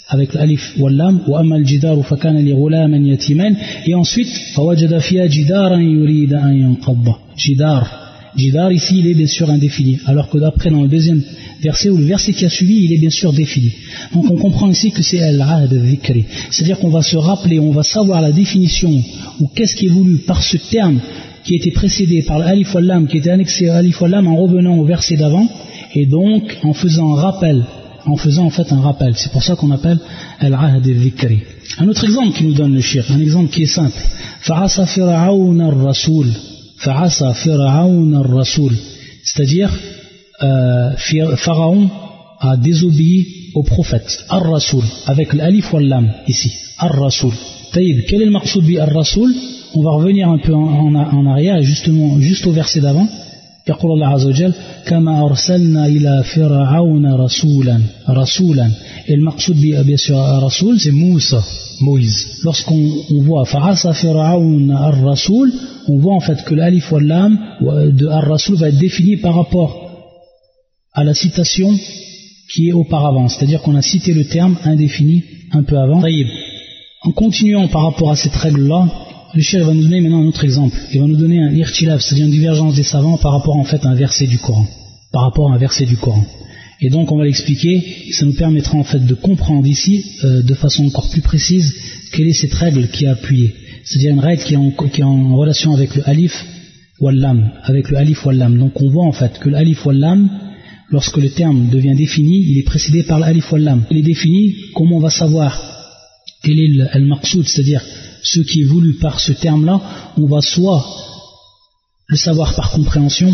avec l'alif wallam, wa amma al-jidaru fakana li ghulaman yatiman, et ensuite fawajada fiha jidaran yurida an yanqadda. Jidar. Jidar ici il est bien sûr indéfini, alors que d'après dans le deuxième verset ou le verset qui a suivi il est bien sûr défini. Donc on comprend ici que c'est al-ahd al-dhikri, c'est-à-dire qu'on va se rappeler, on va savoir la définition ou qu'est-ce qui est voulu par ce terme qui a été précédé par l'alif wal-lam, qui était annexé à l'alif wal-lam en revenant au verset d'avant, et donc en faisant un rappel, en faisant en fait un rappel. C'est pour ça qu'on appelle al-ahd al-dhikri. Un autre exemple qui nous donne le shirk, un exemple qui est simple. Fa'asa fir'auna ar-rasul. Fa'asa fir'auna ar-rasul. C'est-à-dire euh, Pharaon a désobéi au prophète, ar-rasul, avec l'alif wal-lam ici, ar-rasul. Taïb, quel est le maqsoud bi ar-rasul? On va revenir un peu en, en, en arrière, justement, juste au verset d'avant. يقول الله عز وجل كما أرسلنا إلى فرعون رسولا رسولا. Et le maqsoud bien sûr rasoul c'est Moussa, Moïse. Lorsqu'on on voit فعصى فرعون الرسول, on voit en fait que l'alif wal lam de ar-rasoul va être défini par rapport à la citation qui est auparavant, c'est-à-dire qu'on a cité le terme indéfini un peu avant. En continuant par rapport à cette règle-là, le cheikh va nous donner maintenant un autre exemple. Il va nous donner un irtilaf, c'est-à-dire une divergence des savants par rapport en fait à un verset du Coran. Par rapport à un verset du Coran. Et donc on va l'expliquer, et ça nous permettra en fait de comprendre ici, euh, de façon encore plus précise, quelle est cette règle qui est appuyée. C'est-à-dire une règle qui est en, qui est en relation avec le alif wal lam, avec le alif wal lam. Donc on voit en fait que l'alif wal lam, lorsque le terme devient défini, il est précédé par l'alif wal lam. Il est défini, comment on va savoir quel est le, le maqsoud, c'est-à-dire ce qui est voulu par ce terme-là, on va soit le savoir par compréhension,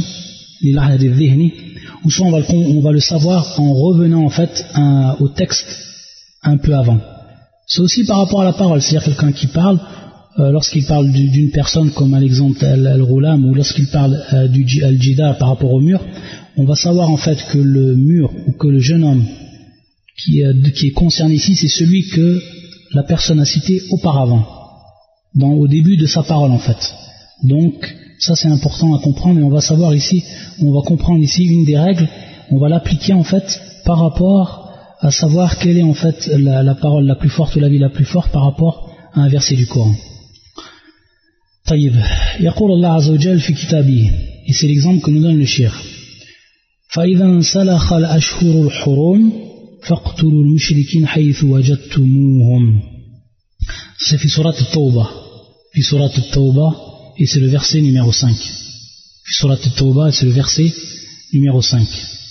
ou soit on va, le, on va le savoir en revenant en fait un, au texte un peu avant. C'est aussi par rapport à la parole, c'est-à-dire quelqu'un qui parle, euh, lorsqu'il parle d'une personne comme à l'exemple al-Ghulam, ou lorsqu'il parle euh, du al-Jida par rapport au mur, on va savoir en fait que le mur ou que le jeune homme qui, euh, qui est concerné ici, c'est celui que la personne a cité auparavant. Dans, au début de sa parole en fait. Donc ça c'est important à comprendre, et on va savoir ici, on va comprendre ici une des règles, on va l'appliquer en fait par rapport à savoir quelle est en fait la, la parole la plus forte ou la vie la plus forte par rapport à un verset du Coran. طيب يقول الله عز وجل في كتابه, et c'est l'exemple que nous donne le cheikh. فإذا انسلخ الأشهر الحرم فاقتلوا المشركين حيث وجدتموهم. C'est fi surat al-Tawbah, fi surat al-Tawbah, et c'est le verset numéro cinq. Fi surat al-Tawbah, c'est le verset numéro cinq.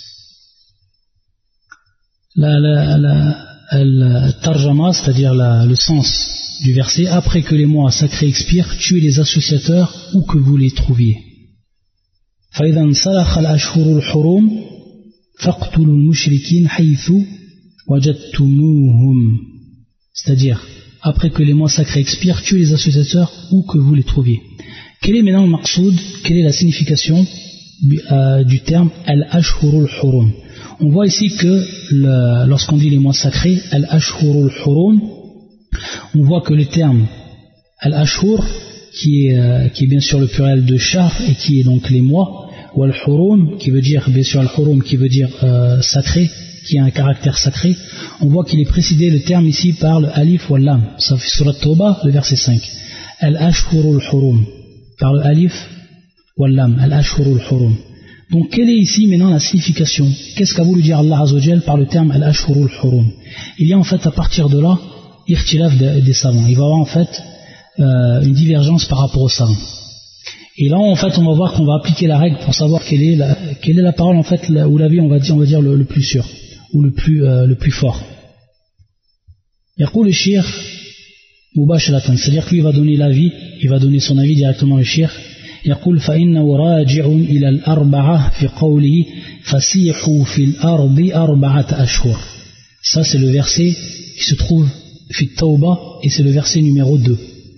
La, la, la, la tarjama, c'est-à-dire la, le sens du verset, après que les mois sacrés expirent, tuez les associateurs où que vous les trouviez. فَإِذَا انْسَلَخَ الْأَشْهُرُ الْحُرُمُ فَاقْتُلُوا الْمُشْرِكِينَ حَيْثُ وَجَدْتُمُوهُمْ. C'est-à-dire, après que les mois sacrés expirent, tuez les associateurs où que vous les trouviez. Quel est maintenant le maqsoud, quelle est la signification euh, du terme al-ashhurul hurum? On voit ici que le, lorsqu'on dit les mois sacrés, al-ashhurul hurum, on voit que le terme al-ashhur, qui est, euh, qui est bien sûr le pluriel de shahr et qui est donc les mois, ou al-hurum, qui veut dire, bien sûr al-hurum, qui veut dire euh, sacré, qui a un caractère sacré, on voit qu'il est précédé le terme ici par le alif wal lam. Ça fait surat Tawbah, le verset cinq. Al-ashhurul hurum, par le alif wal lam, al-ashhurul hurum. Donc quelle est ici maintenant la signification? Qu'est-ce qu'a voulu dire Allah Azza wa Jal par le terme al-ashhurul hurum? Il y a en fait à partir de là irtilaf des savants. Il va y avoir en fait euh, une divergence par rapport aux savants. Et là en fait on va voir qu'on va appliquer la règle pour savoir quelle est la, quelle est la parole en fait, ou la vie on va dire, on va dire le, le plus sûr, ou le plus, euh, le plus fort. Yaqul le shir mubasharatan, c'est-à-dire que lui va donner l'avis, il va donner son avis directement le shir. Yaqul fa innahu raji'un ila al-arba'a fi qawlihi fasihu fil ardi arba'ata ashhur. Ça c'est le verset qui se trouve fi Tawbah, et c'est le verset numéro deux.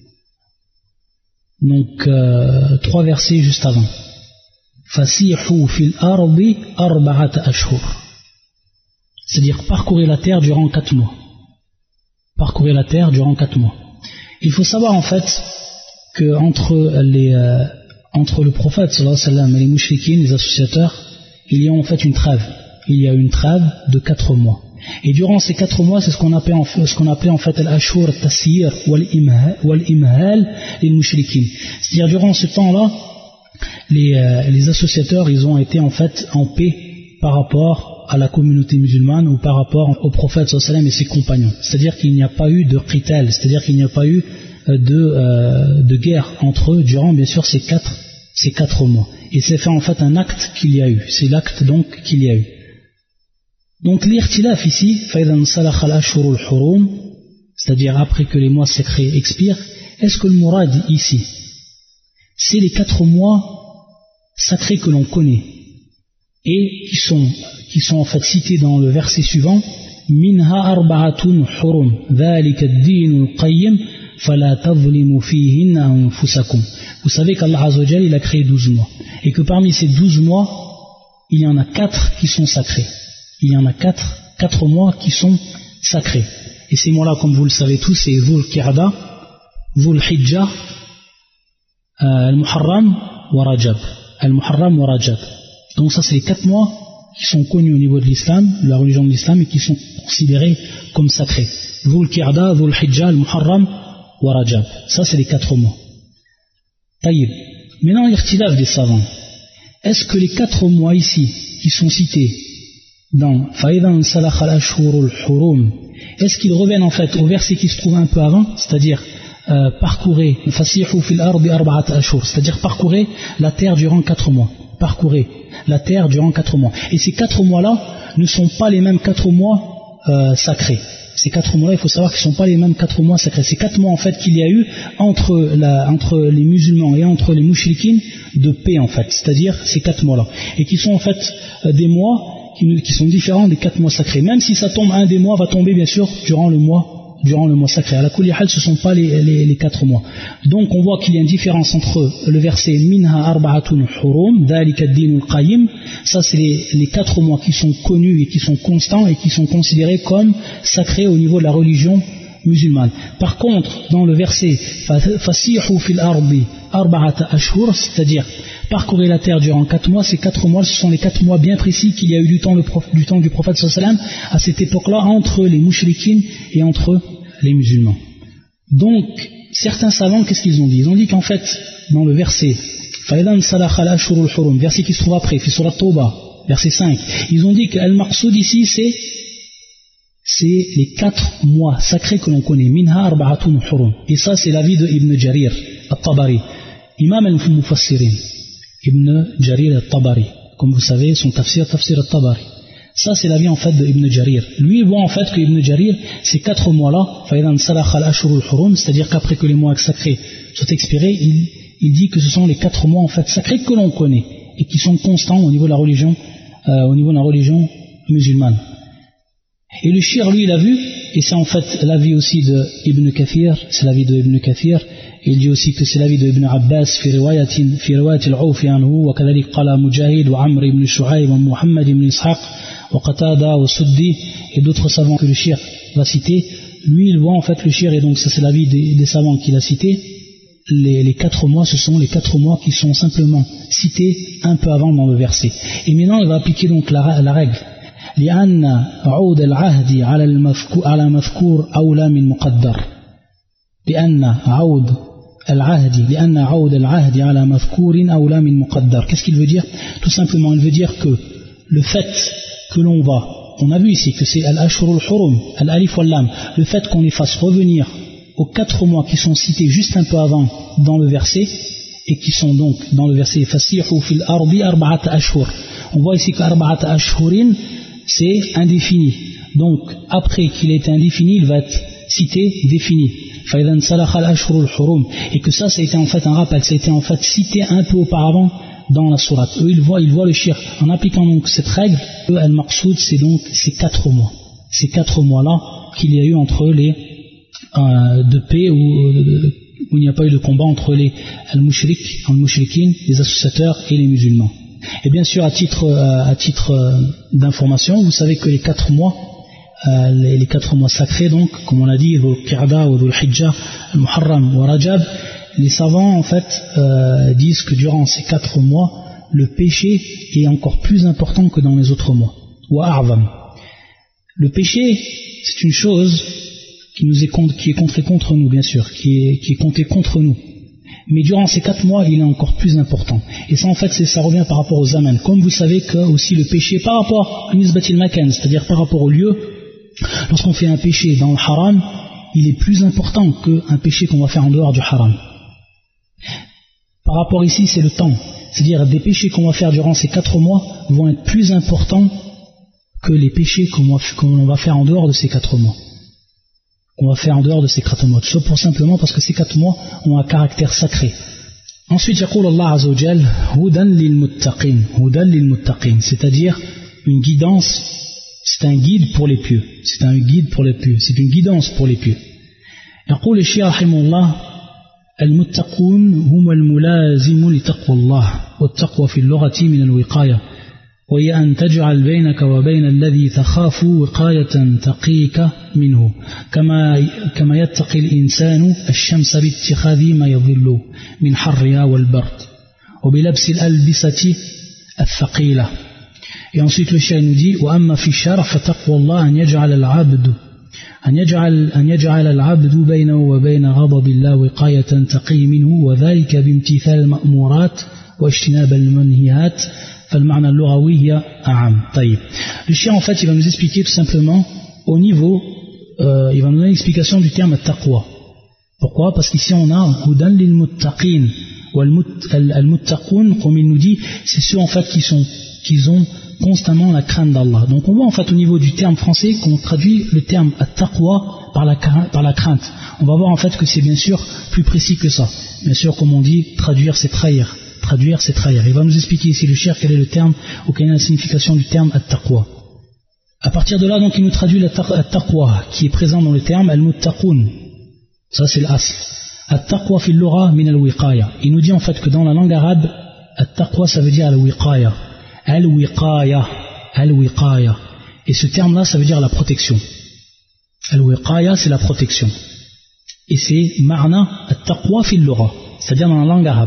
Donc euh, trois versets juste avant. Fasihu fil ardi arba'ata ashhur. C'est-à-dire parcourir la terre durant quatre mois. Parcourir la terre durant quatre mois. Il faut savoir en fait que entre les euh, entre le prophète sallallahu alayhi wa sallam et les mouchriquines, les associateurs, il y a en fait une trêve. Il y a une trêve de quatre mois. Et durant ces quatre mois, c'est ce qu'on appelait en fait, ce qu'on appelait en fait al-ashur al-tasir wal-imhal lil-mushrikin. C'est-à-dire durant ce temps-là, les, euh, les associateurs, ils ont été en fait en paix par rapport à la communauté musulmane ou par rapport au prophète sallallahu alayhi wa sallam et ses compagnons. C'est-à-dire qu'il n'y a pas eu de qital, c'est-à-dire qu'il n'y a pas eu de, euh, de guerre entre eux durant bien sûr ces quatre, ces quatre mois. Et c'est fait en fait un acte qu'il y a eu, c'est l'acte donc qu'il y a eu. Donc l'irtilaf ici, c'est-à-dire après que les mois sacrés expirent, est-ce que le mourad ici, c'est les quatre mois sacrés que l'on connaît et qui sont, qui sont en fait cités dans le verset suivant, minha arba'atun hurum, dhalika ad-dinul qayyim, fala tadhlimu fihinna anfusakum. Vous savez qu'Allah Azza wa Jalla, il a créé douze mois et que parmi ces douze mois, il y en a quatre qui sont sacrés. Il y en a quatre, quatre mois qui sont sacrés. Et ces mois-là, comme vous le savez tous, c'est Dhul Qa'da, Dhul Hijjah, euh, Al-Muharram wa Rajab. Al-Muharram wa Rajab. Donc ça, c'est les quatre mois qui sont connus au niveau de l'islam, de la religion de l'islam, et qui sont considérés comme sacrés. Dhul Qa'da, Dhul Hijjah, Al-Muharram wa Rajab. Ça, c'est les quatre mois. Taïb. Maintenant, l'irtilaf des savants. Est-ce que les quatre mois ici, qui sont cités dans Fa'idan Salakh al-Ashhurul Hurum, est-ce qu'ils reviennent en fait au verset qui se trouve un peu avant, c'est-à-dire euh, parcourez Fasihu fil ardi arba'at ashhur, c'est-à-dire parcourez la terre durant quatre mois. Parcourez la terre durant quatre mois. Et ces quatre mois-là ne sont pas les mêmes quatre mois euh, sacrés. Ces quatre mois-là, il faut savoir qu'ils ne sont pas les mêmes quatre mois sacrés. Ces quatre mois en fait qu'il y a eu entre, la, entre les musulmans et entre les mouchriquines de paix en fait, c'est-à-dire ces quatre mois-là, et qui sont en fait euh, des mois Qui, qui sont différents des quatre mois sacrés. Même si ça tombe, un des mois va tomber bien sûr durant le mois, durant le mois sacré. À la kulli hal, ce ne sont pas les, les, les quatre mois. Donc on voit qu'il y a une différence entre le verset Minha arba'atun hurum, dhalika ad-dinul qayyim. Ça c'est les, les quatre mois qui sont connus et qui sont constants et qui sont considérés comme sacrés au niveau de la religion musulmane. Par contre, dans le verset Fasihu fil ardi arba'ata ashhur, c'est-à-dire parcourir la terre durant quatre mois, ces quatre mois, ce sont les quatre mois bien précis qu'il y a eu du temps, le prof, du, temps du prophète sallallahu alayhi wa sallam à cette époque-là entre les mouchriquines et entre les musulmans. Donc, certains savants, qu'est-ce qu'ils ont dit? Ils ont dit qu'en fait, dans le verset Fa'idan Salakh al-Ashhurul Hurum, verset qui se trouve après, fi surat Tawbah, verset cinq, ils ont dit qu'Al-Maqsoud ici, c'est c'est les quatre mois sacrés que l'on connaît. Minha arba'atun hurum. Et ça, c'est l'avis de Ibn Jarir al-Tabari, Imam al-Mufassirin. Ibn Jarir al-Tabari. Comme vous savez, son tafsir, tafsir al-Tabari. Ça, c'est l'avis en fait de Ibn Jarir. Lui, il voit en fait que Ibn Jarir, ces quatre mois-là, Fa'idan Salakh al-Ashhurul Hurum, c'est-à-dire qu'après que les mois sacrés soient expirés, il, il dit que ce sont les quatre mois en fait sacrés que l'on connaît et qui sont constants au niveau de la religion, euh, au niveau de la religion musulmane. Et le shir, lui, il a vu, et c'est en fait l'avis aussi de Ibn Kathir, c'est l'avis de Ibn Kathir, et il dit aussi que c'est l'avis de Ibn Abbas, fi riwayatin, fi riwayat al-Awfi anhu, wa kadhalik qala Mujahid, wa Amr ibn Shu'ayb, wa Muhammad ibn Ishaq, wa Qatada, wa Suddi, et d'autres savants que le shir va citer. Lui, il voit en fait le shir, et donc ça c'est l'avis des, des savants qu'il a cité. Les, les quatre mois, ce sont les quatre mois qui sont simplement cités un peu avant dans le verset. Et maintenant, il va appliquer donc la, la règle. لأن عود العهد على المذكور على مذكور أولى من مقدر لأن عود العهد لأن عود العهد على مذكور أولى من مقدر. Qu'est-ce qu'il veut dire? Tout simplement, il veut dire que le fait que l'on va, on a vu ici que c'est al-ashhurul hurum, al-alif wal-lam, le fait qu'on les fasse revenir aux quatre mois qui sont cités juste un peu avant dans le verset et qui sont donc dans le verset fasihu fil ardi arba'at ashhur. On voit ici que arba'at ashhurin c'est indéfini. Donc, après qu'il ait été indéfini, il va être cité défini. Fa'idan Salakh al-Ashhurul Hurum. Et que ça, ça a été en fait un rappel, ça a été en fait cité un peu auparavant dans la sourate. Eux, ils voient, ils voient le shir. En appliquant donc cette règle, eux, al-Maqsoud, c'est donc ces quatre mois. Ces quatre mois-là qu'il y a eu entre les euh, de paix où, où il n'y a pas eu de combat entre les al-Mushrik, al-Mushrikin, les associateurs et les musulmans. Et bien sûr, à titre, euh, à titre euh, d'information, vous savez que les quatre mois, euh, les, les quatre mois sacrés, donc, comme on l'a dit, Dhul Qa'da ou Dhul Hijjah, Al-Muharram ou Rajab, les savants en fait euh, disent que durant ces quatre mois, le péché est encore plus important que dans les autres mois. Wa a'zam. Le péché, c'est une chose qui nous est contre, qui est comptée contre nous, bien sûr, qui est, qui est comptée contre nous. Mais durant ces quatre mois, il est encore plus important. Et ça, en fait, c'est, ça revient par rapport aux zaman. Comme vous savez que aussi le péché, par rapport à nisbatil makan, c'est-à-dire par rapport au lieu, lorsqu'on fait un péché dans le haram, il est plus important qu'un péché qu'on va faire en dehors du haram. Par rapport ici, c'est le temps. C'est-à-dire des péchés qu'on va faire durant ces quatre mois vont être plus importants que les péchés qu'on va, qu'on va faire en dehors de ces quatre mois. Qu'on va faire en dehors de ces quatre mois. Tout pour simplement parce que ces quatre mois ont un caractère sacré. Ensuite, yaqul Allah Azza wa Jal, hudan lil muttaqin, hudan lil muttaqin, c'est-à-dire une guidance, c'est un guide pour les pieux. C'est un guide pour les pieux. C'est une guidance pour les pieux. يقول الشيخ رحمه الله المتقون هم الملازم لتقوى الله والتقوى في اللغة من الوقاية وهي أن تجعل بينك وبين الذي تخاف وقاية تقيك منه كما كما يتقي الإنسان الشمس باتخاذ ما يظل من حرها والبرد وبلبس الألبسة الثقيلة. Et ensuite le cheikh nous dit وأما في الشرع فتقوى الله أن يجعل العبد أن يجعل أن يجعل العبد بينه وبين غضب الله وقاية تقي منه وذلك بامتثال المأمورات واجتناب المنهيات. Le chien en fait il va nous expliquer tout simplement au niveau euh, il va nous donner l'explication du terme taqwa. Pourquoi? Parce qu'ici on a hudan lil muttaqin al muttaqun, comme il nous dit, c'est ceux en fait qui sont qui ont constamment la crainte d'Allah. Donc on voit en fait au niveau du terme français qu'on traduit le terme taqwa par la par la crainte. On va voir en fait que c'est bien sûr plus précis que ça. Bien sûr, comme on dit, traduire c'est trahir. Traduire, c'est trahir. Il va nous expliquer ici le cheikh quel est le terme ou quelle est la signification du terme at-taqwa. À partir de là, donc, il nous traduit at-taqwa qui est présent dans le terme al-muttaqun. Ça, c'est l'asl. At-taqwa fil lugha min al-wiqaya. Il nous dit en fait que dans la langue arabe, at-taqwa ça veut dire al-wiqaya. Al-wiqaya. Al-wiqaya. Et ce terme-là, ça veut dire la protection. Al-wiqaya, c'est la protection. Et c'est ma'na at-taqwa fil lugha, c'est-à-dire dans la langue arabe.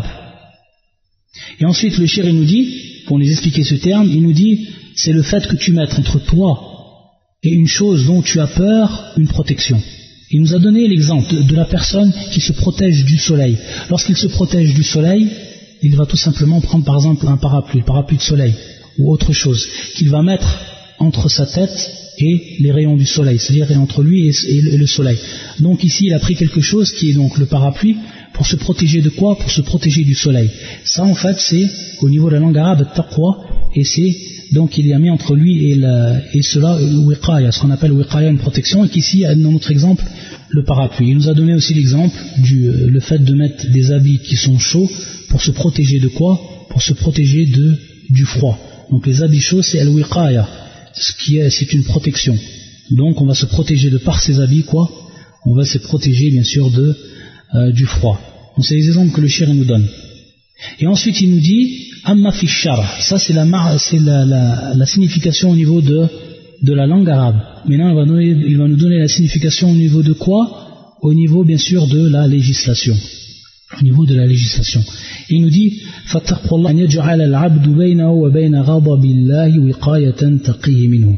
Et ensuite le cheikh il nous dit, pour nous expliquer ce terme, il nous dit c'est le fait que tu mettes entre toi et une chose dont tu as peur une protection. Il nous a donné l'exemple de, de la personne qui se protège du soleil. Lorsqu'il se protège du soleil, il va tout simplement prendre par exemple un parapluie, le parapluie de soleil ou autre chose qu'il va mettre entre sa tête et les rayons du soleil, c'est-à-dire entre lui et, et, le, et le soleil. Donc ici il a pris quelque chose qui est donc le parapluie. Pour se protéger de quoi? Pour se protéger du soleil. Ça en fait c'est au niveau de la langue arabe taqwa, et c'est donc il y a mis entre lui et, la, et cela wiqaya, ce qu'on appelle wiqaya, une protection, et qu'ici dans notre exemple le parapluie. Il nous a donné aussi l'exemple du le fait de mettre des habits qui sont chauds pour se protéger de quoi? Pour se protéger de du froid. Donc les habits chauds c'est al-wiqaya, ce qui est c'est une protection. Donc on va se protéger de par ces habits quoi? On va se protéger bien sûr de Euh, du froid. Donc c'est les exemples que le cheikh nous donne. Et ensuite il nous dit amma fi shar, ça c'est la c'est la, la, la signification au niveau de de la langue arabe. Maintenant il va, donner, il va nous donner la signification au niveau de quoi? Au niveau bien sûr de la législation. Au niveau de la législation. Et il nous dit fattaqullah an yaj'ala al-'abdu baynahu wa bayna ghadabillahi wiqayatan taqihi minhu.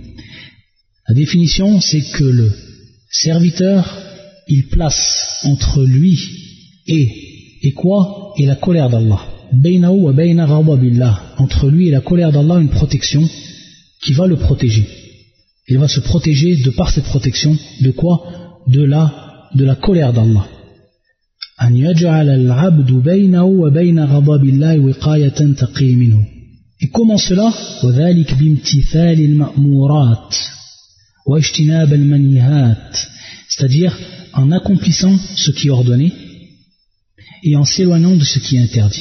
La définition c'est que le serviteur il place entre lui et, et quoi? Et la colère d'Allah. Baynahu wa bayna ghadabillah. Entre lui et la colère d'Allah, une protection qui va le protéger. Il va se protéger de par cette protection. De quoi? De la, de la colère d'Allah. An yaj'ala al-'abdu baynahu wa bayna ghadabillahi wiqayatan taqi minhu. Et comment cela? Wa dhalik bimtithali al-ma'murat wa ijtinab al-manhihat. C'est-à-dire en accomplissant ce qui est ordonné et en s'éloignant de ce qui est interdit.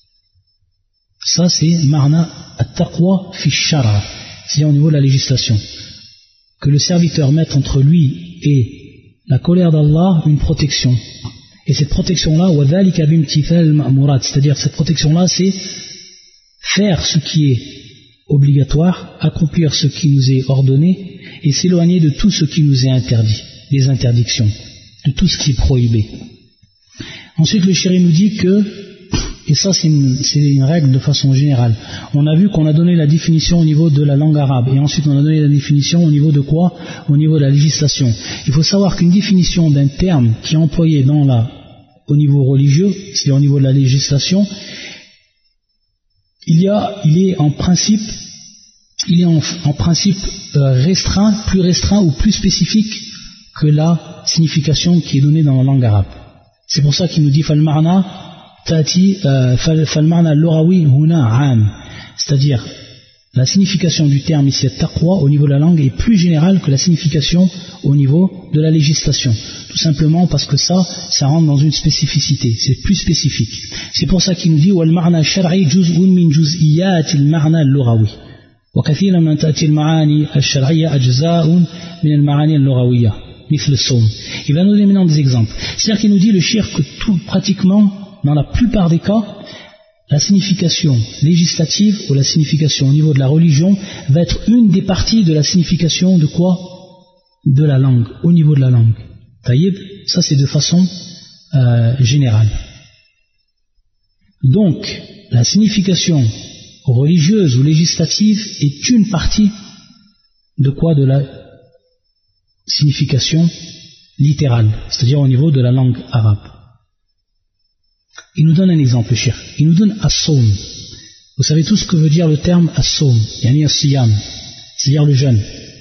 Ça c'est marna at-taqwa fi shara, c'est-à-dire au niveau de la législation. Que le serviteur mette entre lui et la colère d'Allah une protection. Et cette protection-là, wa dhalika bimtithal al-ma'murat, c'est-à-dire cette protection-là c'est faire ce qui est obligatoire, accomplir ce qui nous est ordonné et s'éloigner de tout ce qui nous est interdit, des interdictions, de tout ce qui est prohibé. Ensuite le chéri nous dit que Et ça, c'est une, c'est une règle de façon générale. On a vu qu'on a donné la définition au niveau de la langue arabe, et ensuite on a donné la définition au niveau de quoi? Au niveau de la législation. Il faut savoir qu'une définition d'un terme qui est employé dans la, au niveau religieux, c'est-à-dire au niveau de la législation, il y a, il est en principe, il est en, en principe euh, restreint, plus restreint ou plus spécifique que la signification qui est donnée dans la langue arabe. C'est pour ça qu'il nous dit فالمعنى تأتي فالمعنى اللغوي هنا عام, c'est-à-dire la signification du terme ici taqwa au niveau de la langue est plus générale que la signification au niveau de la législation. Tout simplement parce que ça, ça rentre dans une spécificité, c'est plus spécifique. C'est pour ça qu'il nous dit والمعنى الشرعي جزء من جزئيات المعنى اللغوي وكثيرا من تأتي المعاني الشرعية أجزاء من المعاني اللغوية. Il va nous donner maintenant des exemples. C'est-à-dire qu'il nous dit le shirk que tout, pratiquement, dans la plupart des cas, la signification législative ou la signification au niveau de la religion va être une des parties de la signification de quoi? De la langue, au niveau de la langue. Taïb, ça c'est de façon euh, générale. Donc, la signification religieuse ou législative est une partie de quoi? De la signification littérale, c'est-à-dire au niveau de la langue arabe. Il nous donne un exemple, cher. Il nous donne as-sawm. Vous savez tout ce que veut dire le terme as-sawm, yani as-siyam, c'est-à-dire le jeûne.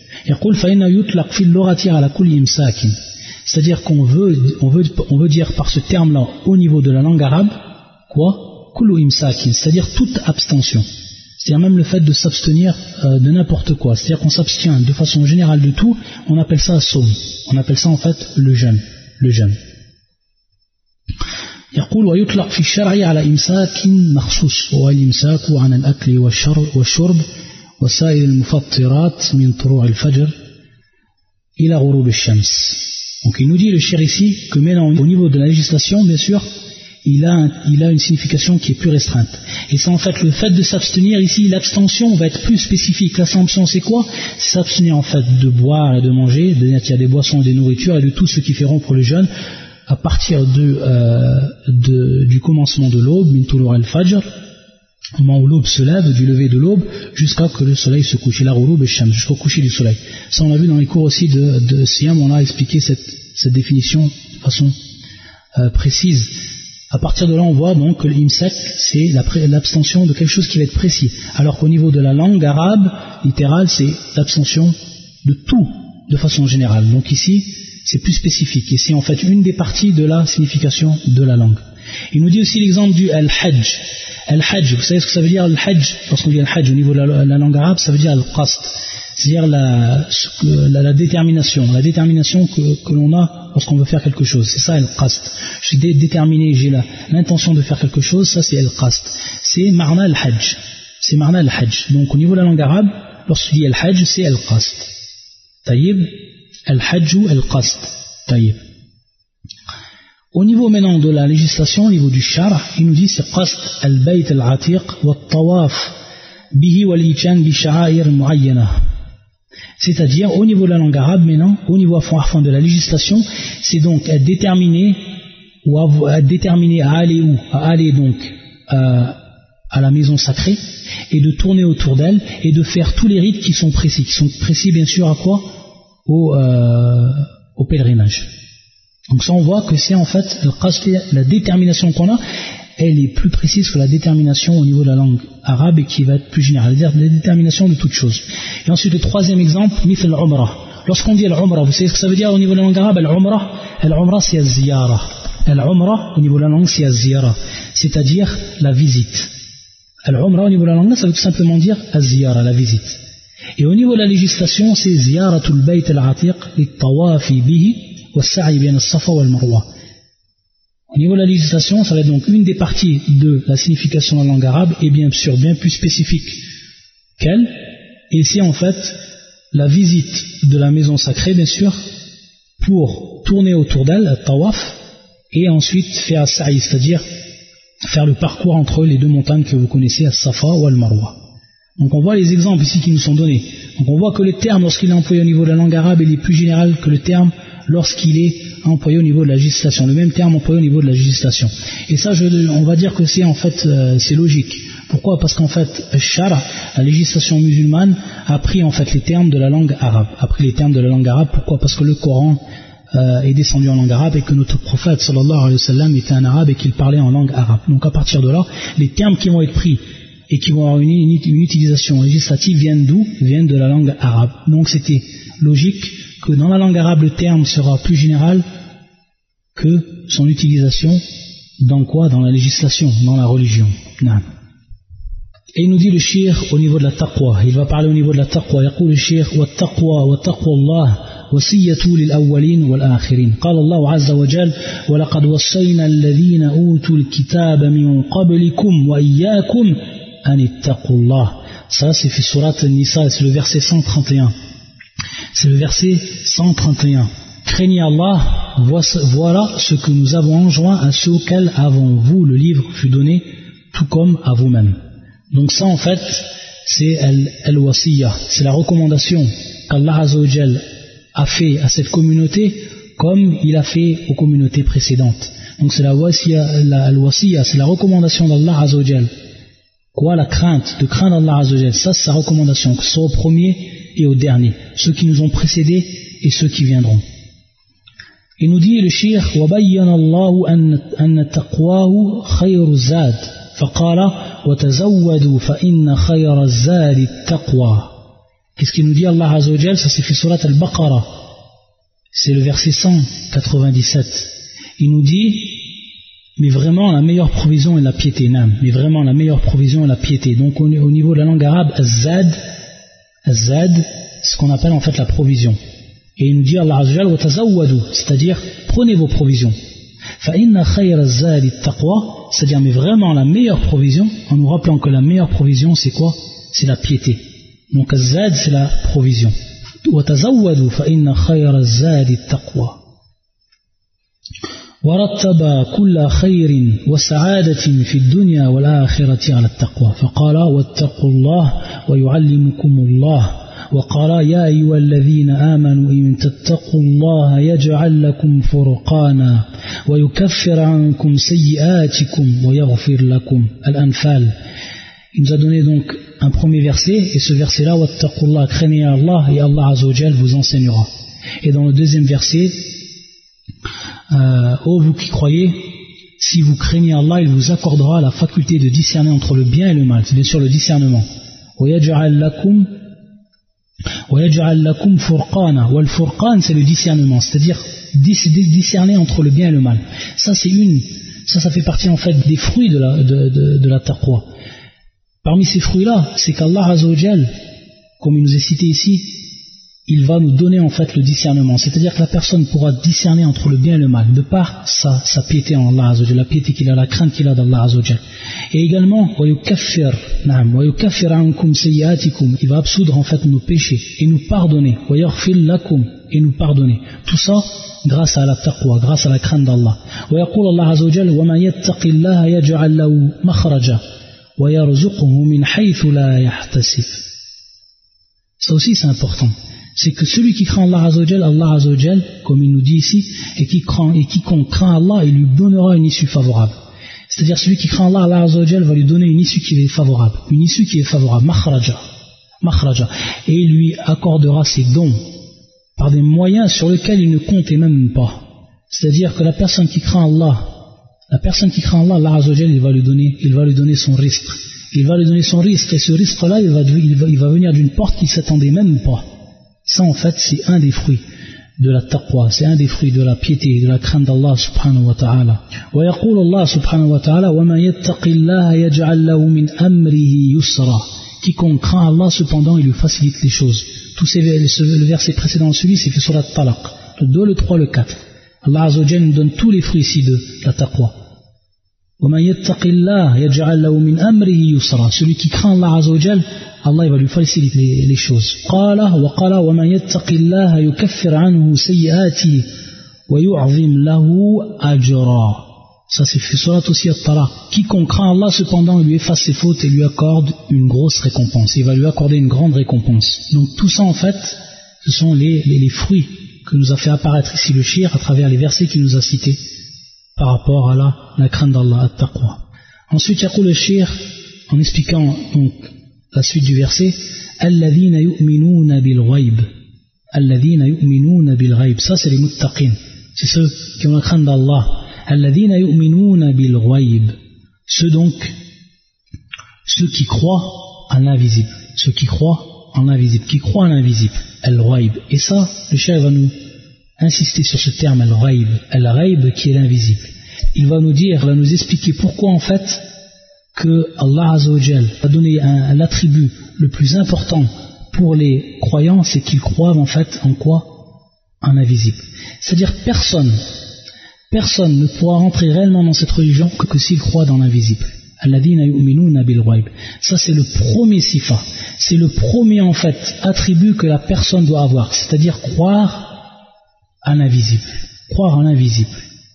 C'est-à-dire qu'on veut, on veut, on veut dire par ce terme-là au niveau de la langue arabe, quoi? Kullu imsakin, c'est-à-dire toute abstention. C'est-à-dire même le fait de s'abstenir euh, de n'importe quoi. C'est-à-dire qu'on s'abstient de façon générale de tout, on appelle ça as-sawm. On appelle ça en fait le jeûne. Le jeûne. يقول ويطلق في الشرع على إمساك مخصوص وهو الإمساك عن الأكل والشرب وسائر المفطرات من طلوع الفجر إلى غروب الشمس. Donc il nous dit le shir ici que maintenant au niveau de la législation, bien sûr, il a, un, il a une signification qui est plus restreinte. Et c'est en fait le fait de s'abstenir ici, l'abstention va être plus spécifique. L'abstention c'est quoi? C'est s'abstenir en fait de boire et de manger, c'est-à-dire qu'il y a des boissons et des nourritures et de tout ce qui fait rompre le jeûne à partir de, euh, de, du commencement de l'aube, min tulur al-fajr, au moment où l'aube se lève, du lever de l'aube, jusqu'à que le soleil se couche, la ghurub al-shams, jusqu'au coucher du soleil. Ça on l'a vu dans les cours aussi de, de Siyam, on a expliqué cette, cette définition de façon euh, précise. À partir de là, on voit donc que l'imsak, c'est l'abstention de quelque chose qui va être précis. Alors qu'au niveau de la langue arabe, littérale, c'est l'abstention de tout, de façon générale. Donc ici, c'est plus spécifique. Et c'est en fait une des parties de la signification de la langue. Il nous dit aussi l'exemple du al-hajj. Al-hajj, vous savez ce que ça veut dire al-hajj? Lorsqu'on dit al-hajj au niveau de la, la langue arabe, ça veut dire al-qasd. C'est-à-dire la, la, la détermination, la détermination que, que l'on a lorsqu'on veut faire quelque chose. C'est ça al-qasd. Je suis dé, déterminé, j'ai l'intention de faire quelque chose, ça c'est al-qasd. C'est marna al-hajj. C'est marna al-hajj. Donc au niveau de la langue arabe, lorsqu'on dit al-hajj, c'est al-qasd. Taïb, al-hajj ou al-qasd. Taïb. Au niveau maintenant de la législation, au niveau du shar', il nous dit c'est qasd al-bayt al-atiq wa al-tawaf bihi wa al-ijan bi sha'air mu'ayyana. C'est-à-dire, au niveau de la langue arabe, maintenant, au niveau à fond de la législation, c'est donc être déterminé, ou à, à déterminer à aller où? À aller donc à, à la maison sacrée, et de tourner autour d'elle, et de faire tous les rites qui sont précis, qui sont précis bien sûr à quoi? Au, euh, au pèlerinage. Donc ça on voit que c'est en fait la détermination qu'on a, elle est plus précise que la détermination au niveau de la langue arabe et qui va être plus générale, c'est-à-dire la détermination de toute chose. Et ensuite le troisième exemple, mithl al-umrah. Lorsqu'on dit al-umrah, vous savez ce que ça veut dire au niveau de la langue arabe? Al-umrah, al-umrah c'est al-ziyara. Al-umrah au niveau de la langue c'est al-ziyara, c'est-à-dire la visite. Al-umrah au niveau de la langue ça veut tout simplement dire al-ziyara, la visite. Et au niveau de la législation c'est ziyaratul bayt al-atiq lit-tawafi bihi wa as-sa'i bayna as-safa wal marwa. Au niveau de la législation, ça va être donc une des parties de la signification de la langue arabe et bien sûr bien plus spécifique qu'elle. Et c'est en fait la visite de la maison sacrée, bien sûr, pour tourner autour d'elle, à tawaf, et ensuite faire un sa'i, c'est-à-dire faire le parcours entre les deux montagnes que vous connaissez, as-Safa ou al-Marwa. Donc on voit les exemples ici qui nous sont donnés. Donc on voit que le terme, lorsqu'il est employé au niveau de la langue arabe, il est plus général que le terme lorsqu'il est employé au niveau de la législation, le même terme employé au niveau de la législation. Et ça, je, on va dire que c'est en fait, euh, c'est logique. Pourquoi? Parce qu'en fait, Shara, la législation musulmane, a pris en fait les termes de la langue arabe. A pris les termes de la langue arabe. Pourquoi? Parce que le Coran euh, est descendu en langue arabe et que notre prophète sallallahu alayhi wa sallam était un arabe et qu'il parlait en langue arabe. Donc à partir de là, les termes qui vont être pris et qui vont avoir une, une, une utilisation législative viennent d'où? Viennent de la langue arabe. Donc c'était logique que dans la langue arabe le terme sera plus général que son utilisation dans quoi? Dans la législation, dans la religion. Non. Et il nous dit le shir au niveau de la taqwa. Il va parler au niveau de la taqwa. يقول الشيخ والتقوى وتقوى الله وصية للأولين والآخرين. قال الله عز وجل ولقد وصينا الذين أوتوا الكتاب من قبلكم وإياكم أن اتقوا الله. Ça c'est في سورة النساء, c'est le verset cent trente et un. C'est le verset cent trente et un. Craignez Allah, voilà ce que nous avons enjoint à ceux auxquels avant vous le livre fut donné, tout comme à vous-même. Donc ça en fait, c'est al-wasiyya, c'est la recommandation qu'Allah Azza wa Jal a fait à cette communauté comme il a fait aux communautés précédentes. Donc c'est la wasiyya, la, al-wasiyya, c'est la recommandation d'Allah Azza wa Jal. Quoi? La crainte, de craindre Allah Azza wa Jal, ça c'est sa recommandation, que ce soit au premier et au dernier, ceux qui nous ont précédés et ceux qui viendront. Il nous dit le shir وَبَيَّنَ اللَّهُ أَنَّ تَقْوَاهُ خَيْرُ الزَّادِ فَقَالَ وَتَزَوَّدُوا فَإِنَّ خَيْرَ الزَّادِ التَّقْوَى. Qu'est-ce qu'il nous dit Allah Azza wa Jal? Ça c'est fait surat al-Baqarah, c'est le verset cent quatre-vingt-dix-sept. Il nous dit mais vraiment la meilleure provision est la piété, nam. Mais vraiment la meilleure provision est la piété. Donc au, au niveau de la langue arabe, az-zad, az-zad, c'est ce qu'on appelle en fait la provision. Et il nous dit Allah Azza wa Jal wa tazawwadu, c'est-à-dire prenez vos provisions. Fa inna khayra az-zadi at-taqwa, c'est-à-dire mais vraiment la meilleure provision, en nous rappelant que la meilleure provision c'est quoi? C'est la piété. Donc az-zad c'est la provision. Wa tazawwadu fa inna khayra az-zadi at-taqwa. ورتب كل خير وسعادة في الدنيا والآخرة على التقوى فقال واتقوا الله ويعلمكم الله وقال يا أيها الذين آمنوا إن تتقوا الله يجعل لكم فرقانا ويكفر عنكم سيئاتكم ويغفر لكم. Al-Anfal. Il nous a donné donc un premier verset et ce verset là واتقوا الله, craignez Allah et Allah Azza wa Jal vous enseignera. Et dans le deuxième verset, Euh, ô vous qui croyez, si vous craignez Allah, il vous accordera la faculté de discerner entre le bien et le mal, c'est bien sûr le discernement. وَيَجْعَلْ لَكُمْ وَيَجْعَلْ لَكُمْ فُرْقَانًا. وَالْفُرْقَان c'est le discernement, c'est-à-dire discerner entre le bien et le mal. Ça c'est une, ça ça fait partie en fait des fruits de la, de, de, de la taqwa. Parmi ces fruits-là, c'est qu'Allah Azza wa Jal, comme il nous est cité ici, il va nous donner en fait le discernement, c'est-à-dire que la personne pourra discerner entre le bien et le mal, de par sa, sa piété en Allah Azza wa Jal, la piété qu'il a, la crainte qu'il a d'Allah Azza wa Jal. Et également, وَيُكَفِّرْ نعم وَيُكَفِّرْ عَنْكُمْ سَيِّئَاتِكُمْ, il va absoudre en fait nos péchés et nous pardonner, وَيَغْفِرْ لَكُمْ, et nous pardonner. Tout ça grâce à la taqwa, grâce à la crainte d'Allah. ويقول الله عز وجل وَمَا يَتَّقِ اللَّهَ يَجْعَلْ لَهُ مَخْرَجًا وَيَرْزُقْهُ مِنْ حَيْثُ لَا يَحْتَسِبُ. Ça aussi c'est important. C'est que celui qui craint Allah Azza wa Jal, Allah Azza wa Jal, comme il nous dit ici, et qui craint, et quiconque craint Allah, il lui donnera une issue favorable. C'est-à-dire celui qui craint Allah, Allah Azza wa Jal va lui donner une issue qui est favorable, une issue qui est favorable, makhraja, makhraja, et il lui accordera ses dons par des moyens sur lesquels il ne comptait même pas. C'est-à-dire que la personne qui craint Allah, la personne qui craint Allah, Allah Azza wa Jal, il va lui donner, il va lui donner son risque. Il va lui donner son risque, et ce risque-là, il va, il va, il va venir d'une porte qu'il ne s'attendait même pas. Ça en fait c'est un des fruits de la taqwa, c'est un des fruits de la piété, de la crainte d'Allah subhanahu wa ta'ala. Wa yaqul Allah subhanahu wa ta'ala wa man yattaqillaha yaj'al lahu min amrihi yusra. Quiconque craint Allah cependant il lui facilite les choses. Tous ces le verset précédent celui c'est fait sur la talaq, le deux, le trois, le quatre. Allah Azza wa Jalla nous donne tous les fruits ici de la taqwa. Wa man yattaqillaha yaj'al lahu min amrihi yusra. Celui qui craint Allah Azza wa Jalla, Allah il va lui faciliter les, les choses. قال وقال ومن يتق الله يكفر عنه سيئاته ويعظم له أجرا. Ça c'est fait surat aussi at-Talaq. Quiconque craint Allah cependant il lui efface ses fautes et lui accorde une grosse récompense. Il va lui accorder une grande récompense. Donc tout ça en fait, ce sont les, les, les fruits que nous a fait apparaître ici le shir à travers les versets qu'il nous a cités par rapport à la, la crainte d'Allah, at-taqwa. Ensuite, yaqul le shir, en expliquant donc la suite du verset, alladhina yu'minuna bil ghaib. Alladhina yu'minuna bil ghaib. Ça, c'est les muttaqin. C'est ceux qui ont la crainte d'Allah. Alladhina yu'minuna bil ghaib. Ceux donc, ceux qui croient en l'invisible. Ceux qui croient en l'invisible. Qui croient en l'invisible. Al-ghaib. Et ça, le shir va nous insister sur ce terme, al-ghaib. Al-ghaib qui est l'invisible. Il va nous dire, va nous expliquer pourquoi en fait que Allah Azza wa Jal a donné un, l'attribut le plus important pour les croyants, c'est qu'ils croient en fait en quoi? En l'invisible. C'est-à-dire personne, personne ne pourra rentrer réellement dans cette religion que, que s'il croit dans l'invisible. Alladhina yu'minuna bil ghaib. Ça c'est le premier sifa. C'est le premier en fait attribut que la personne doit avoir, c'est-à-dire croire à l'invisible. Croire en l'invisible.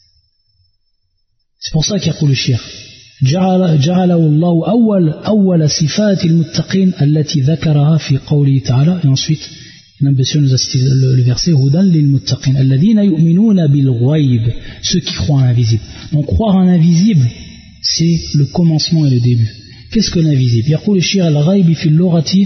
C'est pour ça qu'il y a le shir. جعله الله أول أول صفات المتقين التي ذكرها في قوله تعالى. Et ensuite, bien sûr, nous a cité le, le verset هدى للمتقين الذين يؤمنون بالغيب. Ceux qui croient en l'invisible. Donc croire en l'invisible, c'est le commencement et le début. Qu'est-ce que l'invisible? يقول الشيخ الغيب في اللغة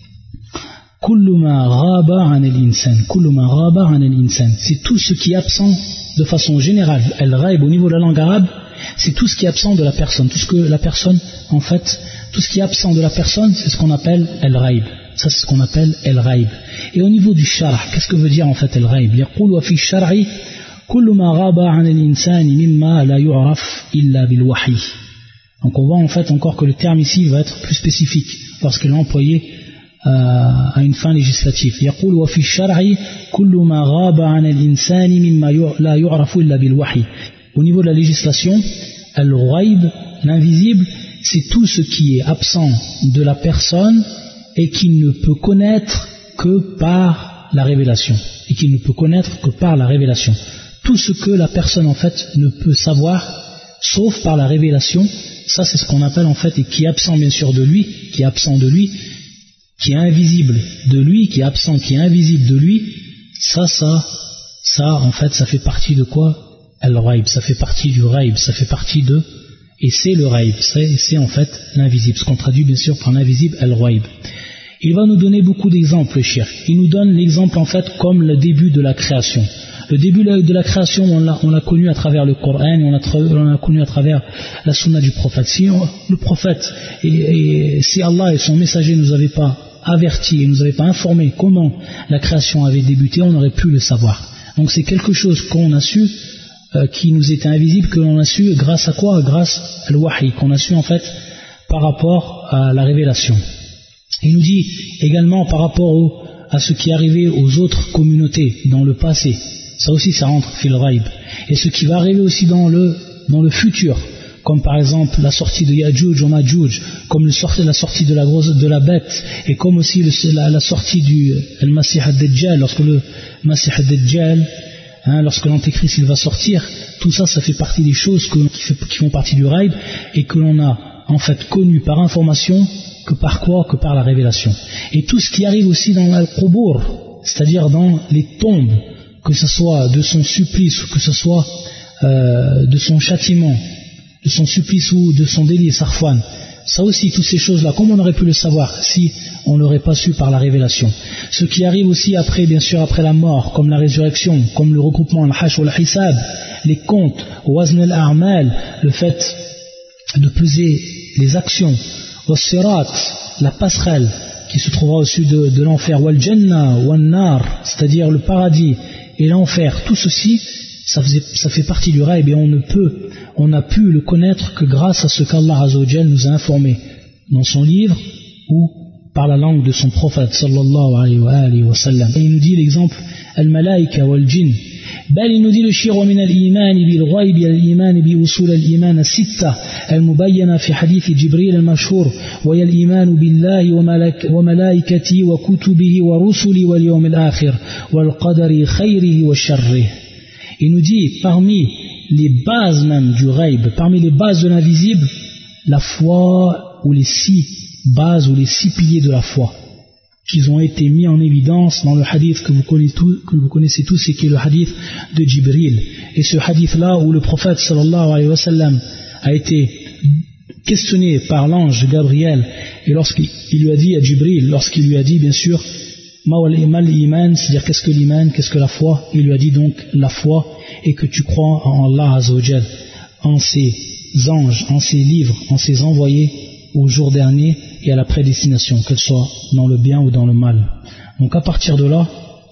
كل ما غاب عن الإنسان. كل ما غاب عن الإنسان. C'est tout ce qui est absent de façon générale. الغيب au niveau de la langue arabe, c'est tout ce qui est absent de la personne. Tout ce que la personne, en fait, tout ce qui est absent de la personne, c'est ce qu'on appelle el-ghaib. Ça, c'est ce qu'on appelle el-ghaib. Et au niveau du shara', qu'est-ce que veut dire en fait el-ghaib? يقول وفي الشرع كل ما غاب عن الإنسان مما لا يعرف إلا بالوحي. Donc on voit en fait encore que le terme ici va être plus spécifique lorsqu'il est employé euh, à une fin législative. يقول وفي الشرع كل ما غاب عن الإنسان مما لا يعرف إلا بالوحي. Au niveau de la législation, al-ghaib, l'invisible, c'est tout ce qui est absent de la personne et qui ne peut connaître que par la révélation. Et qui ne peut connaître que par la révélation. Tout ce que la personne en fait ne peut savoir, sauf par la révélation, ça c'est ce qu'on appelle en fait, et qui est absent bien sûr de lui, qui est absent de lui, qui est invisible de lui, qui est absent, qui est invisible de lui, ça, ça, ça en fait, ça fait partie de quoi? Al-ghaib, ça fait partie du ghaib, ça fait partie de, et c'est le ghaib, c'est, c'est en fait l'invisible, ce qu'on traduit bien sûr par l'invisible, al-ghaib. Il va nous donner beaucoup d'exemples, cher. Il nous donne l'exemple en fait comme le début de la création. Le début de la création, on l'a, on l'a connu à travers le Coran, et on l'a, on l'a connu à travers la sunna du prophète. Si on, le prophète, et, et si Allah et son messager ne nous avaient pas avertis et ne nous avaient pas informé comment la création avait débuté, on aurait pu le savoir. Donc c'est quelque chose qu'on a su, qui nous était invisible, que l'on a su grâce à quoi? Grâce à l'wahi, qu'on a su en fait par rapport à la révélation. Il nous dit également par rapport au, à ce qui est arrivé aux autres communautés dans le passé, ça aussi ça rentre fil ghaib, et ce qui va arriver aussi dans le, dans le futur, comme par exemple la sortie de Ya'juj ou Ma'juj, comme le sorti, la sortie de la, grosse, de la bête, et comme aussi le, la, la sortie du Al-Masih ad-Dajjal, lorsque le Masih ad-Dajjal, Hein, lorsque l'antéchrist il va sortir, tout ça, ça fait partie des choses que, qui, fait, qui font partie du ghaib et que l'on a en fait connu par information, que par quoi? Que par la révélation. Et tout ce qui arrive aussi dans al-qubur, c'est-à-dire dans les tombes, que ce soit de son supplice ou que ce soit euh, de son châtiment, de son supplice ou de son délit, sarfwan. Ça aussi, toutes ces choses-là, comment on aurait pu le savoir si on ne l'aurait pas su par la révélation? Ce qui arrive aussi après, bien sûr, après la mort, comme la résurrection, comme le regroupement, al-hash ou al-hisab, les comptes, wazn al-a'mal, le fait de peser les actions, was-sirat, la passerelle qui se trouvera au-dessus de, de l'enfer, wal-jannah, wal-nar, c'est-à-dire le paradis et l'enfer, tout ceci, ça, faisait, ça fait partie du ghaib et on ne peut, on n'a pu le connaître que grâce à ce qu'Allah Azza wa Jal nous a informé dans son livre ou par la langue de son prophète sallallahu alayhi wa, alayhi wa sallam. Et il nous dit l'exemple al-malaika wal-jinn. بل il nous dit le shir ومن الإيمان بالغيب الإيمان بأصول الإيمان الستة المبينة في حديث جبريل المشهور وهي الإيمان بالله وملائكته وكتبه ورسله واليوم الآخر والقدر خيره وشره. Il nous dit, parmi les bases même du ghaib, parmi les bases de l'invisible, la foi, ou les six bases, ou les six piliers de la foi. qu'ils ont été mis en évidence dans le hadith que vous connaissez tous, que vous connaissez tous et qui est le hadith de Jibril. Et ce hadith-là où le prophète sallallahu alayhi wa sallam a été questionné par l'ange Gabriel, et lorsqu'il lui a dit à Jibril, lorsqu'il lui a dit bien sûr mal iman, c'est-à-dire qu'est-ce que l'iman, qu'est-ce que la foi, il lui a dit donc la foi et que tu crois en Allah Azza wa Jal, en ses anges, en ses livres, en ses envoyés au jour dernier et à la prédestination, qu'elle soit dans le bien ou dans le mal. Donc à partir de là,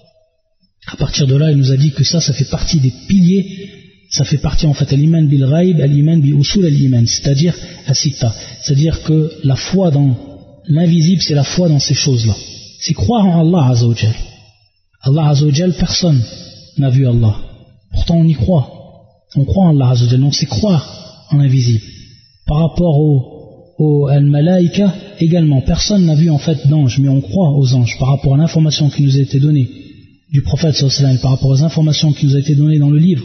à partir de là, il nous a dit que ça, ça fait partie des piliers, ça fait partie en fait à l'iman bil ghaib, à l'iman bi usul al-iman, c'est-à-dire à sita, c'est-à-dire que la foi dans l'invisible, c'est la foi dans ces choses-là. C'est croire en Allah Azza wa Jal. Allah Azza wa Jal, personne n'a vu Allah. Pourtant on y croit. On croit en Allah Azza wa Jal. Donc c'est croire en l'invisible. Par rapport au, au al-malaïka, également, personne n'a vu en fait d'ange, mais on croit aux anges. Par rapport à l'information qui nous a été donnée du prophète sallallahu alayhi wa sallam, par rapport aux informations qui nous a été données dans le livre,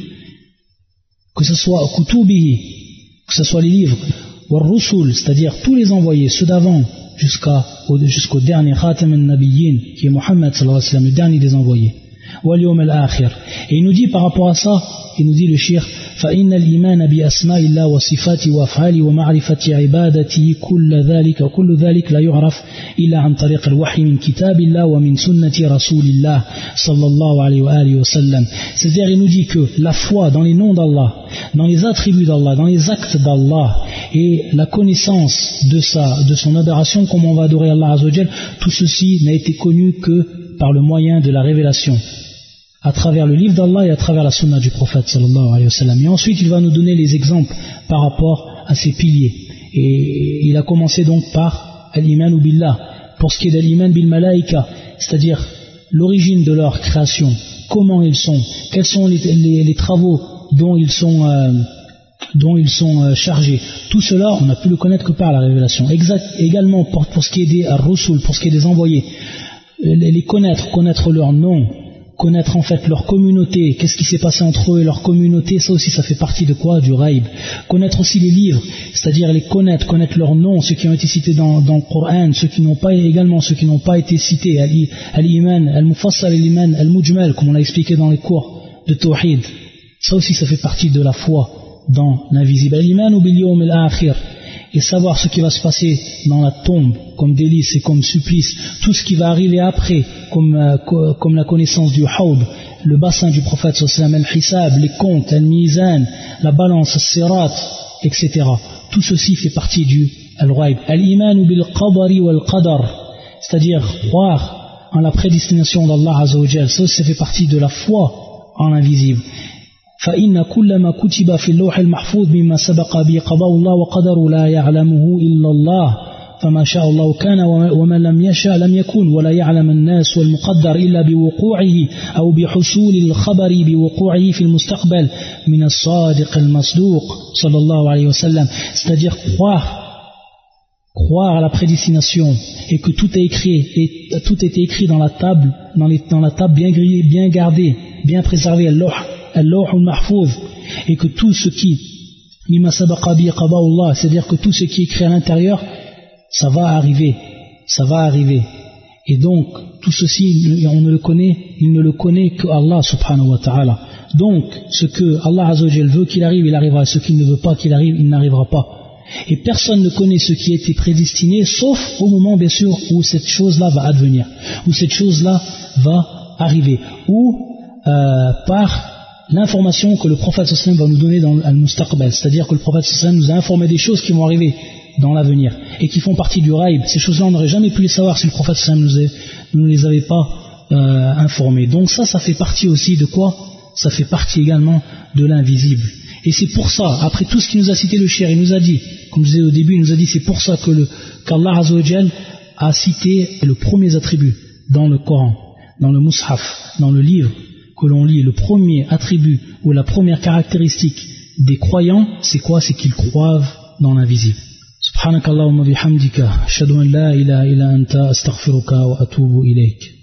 que ce soit kutubihi, que ce soit les livres, wa rusul, c'est-à-dire tous les envoyés, ceux d'avant, jusqu'à, jusqu'au dernier Khatam al-Nabiyyin, qui est Mohammed sallallahu alayhi wa sallam, le dernier des envoyés. Wal yawm al-akhir. Et il nous dit par rapport à ça, il nous dit le shir, فإن الإيمان بأسماء الله وصفاته وأفعاله ومعرفة عبادته كل ذلك وكل ذلك لا يعرف إلا عن طريق الوحي من كتاب الله ومن سنة رسول الله صلى الله عليه وآله وسلم. C'est-à-dire il nous dit que la foi dans les noms d'Allah, dans les attributs d'Allah, dans les actes d'Allah et la connaissance de sa, de son adoration, comment on va adorer Allah Azza wa Jal, tout ceci n'a été connu que par le moyen de la révélation, à travers le livre d'Allah et à travers la sunna du prophète sallallahu alayhi wa sallam. Et ensuite il va nous donner les exemples par rapport à ces piliers. Et il a commencé donc par al-iman billah, pour ce qui est de l'iman bil malaïka, c'est-à-dire l'origine de leur création, comment ils sont, quels sont les, les, les travaux dont ils sont, euh, dont ils sont euh, chargés. Tout cela, on n'a pu le connaître que par la révélation. Exact, également pour, pour ce qui est des ar-rusul, pour ce qui est des envoyés, les, les connaître, connaître leur nom, connaître en fait leur communauté, qu'est-ce qui s'est passé entre eux et leur communauté, ça aussi ça fait partie de quoi? Du ghaib. Connaître aussi les livres, c'est-à-dire les connaître, connaître leurs noms, ceux qui ont été cités dans, dans le Coran, ceux qui n'ont pas, également ceux qui n'ont pas été cités, al-iman, al-mufassal, al-iman, al-mujmal, comme on l'a expliqué dans les cours de Tawhid. Ça aussi ça fait partie de la foi dans l'invisible. Al-iman ou bil yawm al-akhir, et savoir ce qui va se passer dans la tombe, comme délice et comme supplice, tout ce qui va arriver après, comme, euh, co comme la connaissance du hawd, le bassin du prophète sallallahu alayhi wa sallam, al-hisab, les comptes, al-mizan, la balance, al-sirat, et cetera. Tout ceci fait partie du al-ghaib. Al-iman bil qadari wal qadar, c'est-à-dire croire en la prédestination d'Allah Azza wa Jal, ça aussi fait partie de la foi en l'invisible. فإن كل ما كتب في اللوح المحفوظ مما سبق به قضاء الله وقدره لا يعلمه إلا الله فما شاء الله كان وما لم يشاء لم يكن ولا يعلم الناس والمقدر إلا بوقوعه أو بحصول الخبر بوقوعه في المستقبل من الصادق المصدوق صلى الله عليه وسلم. C'est-à-dire croire croire à la prédestination et que tout est écrit et tout était écrit dans la table dans, les, dans la table bien, bien gardée, bien préservée, al-lawh al-lawh al-mahfouz, et que tout ce qui lima sabaqa bi qada Allah, c'est-à-dire que tout ce qui est écrit à l'intérieur, ça va arriver, ça va arriver. Et donc tout ceci on ne le connaît, il ne le connaît que Allah subhanahu wa ta'ala. Donc ce que Allah azza wa jalla veut qu'il arrive, il arrivera, ce qu'il ne veut pas qu'il arrive, il n'arrivera pas. Et personne ne connaît ce qui a été prédestiné, sauf au moment bien sûr où cette chose-là va advenir, où cette chose-là va arriver, ou euh, par l'information que le prophète sallallahu alayhi wa sallam va nous donner dans Al-Mustaqbal, c'est-à-dire que le prophète sallallahu alayhi wa sallam nous a informé des choses qui vont arriver dans l'avenir et qui font partie du ghaib. Ces choses-là on n'aurait jamais pu les savoir si le prophète sallallahu alayhi wa sallam ne nous les avait pas euh, informés. Donc ça, ça fait partie aussi de quoi? Ça fait partie également de l'invisible. Et c'est pour ça, après tout ce qu'il nous a cité le cher, il nous a dit, comme je disais au début, il nous a dit c'est pour ça que le, qu'Allah Azza wa Jal a cité le premier attribut dans le Coran, dans le Mus'haf, dans le livre que l'on lit, le premier attribut ou la première caractéristique des croyants, c'est quoi? C'est qu'ils croient dans l'invisible. Subhanakallahumma bihamdika, ashhadu an la ilaha illa anta, astaghfiruka wa atubu ilayk.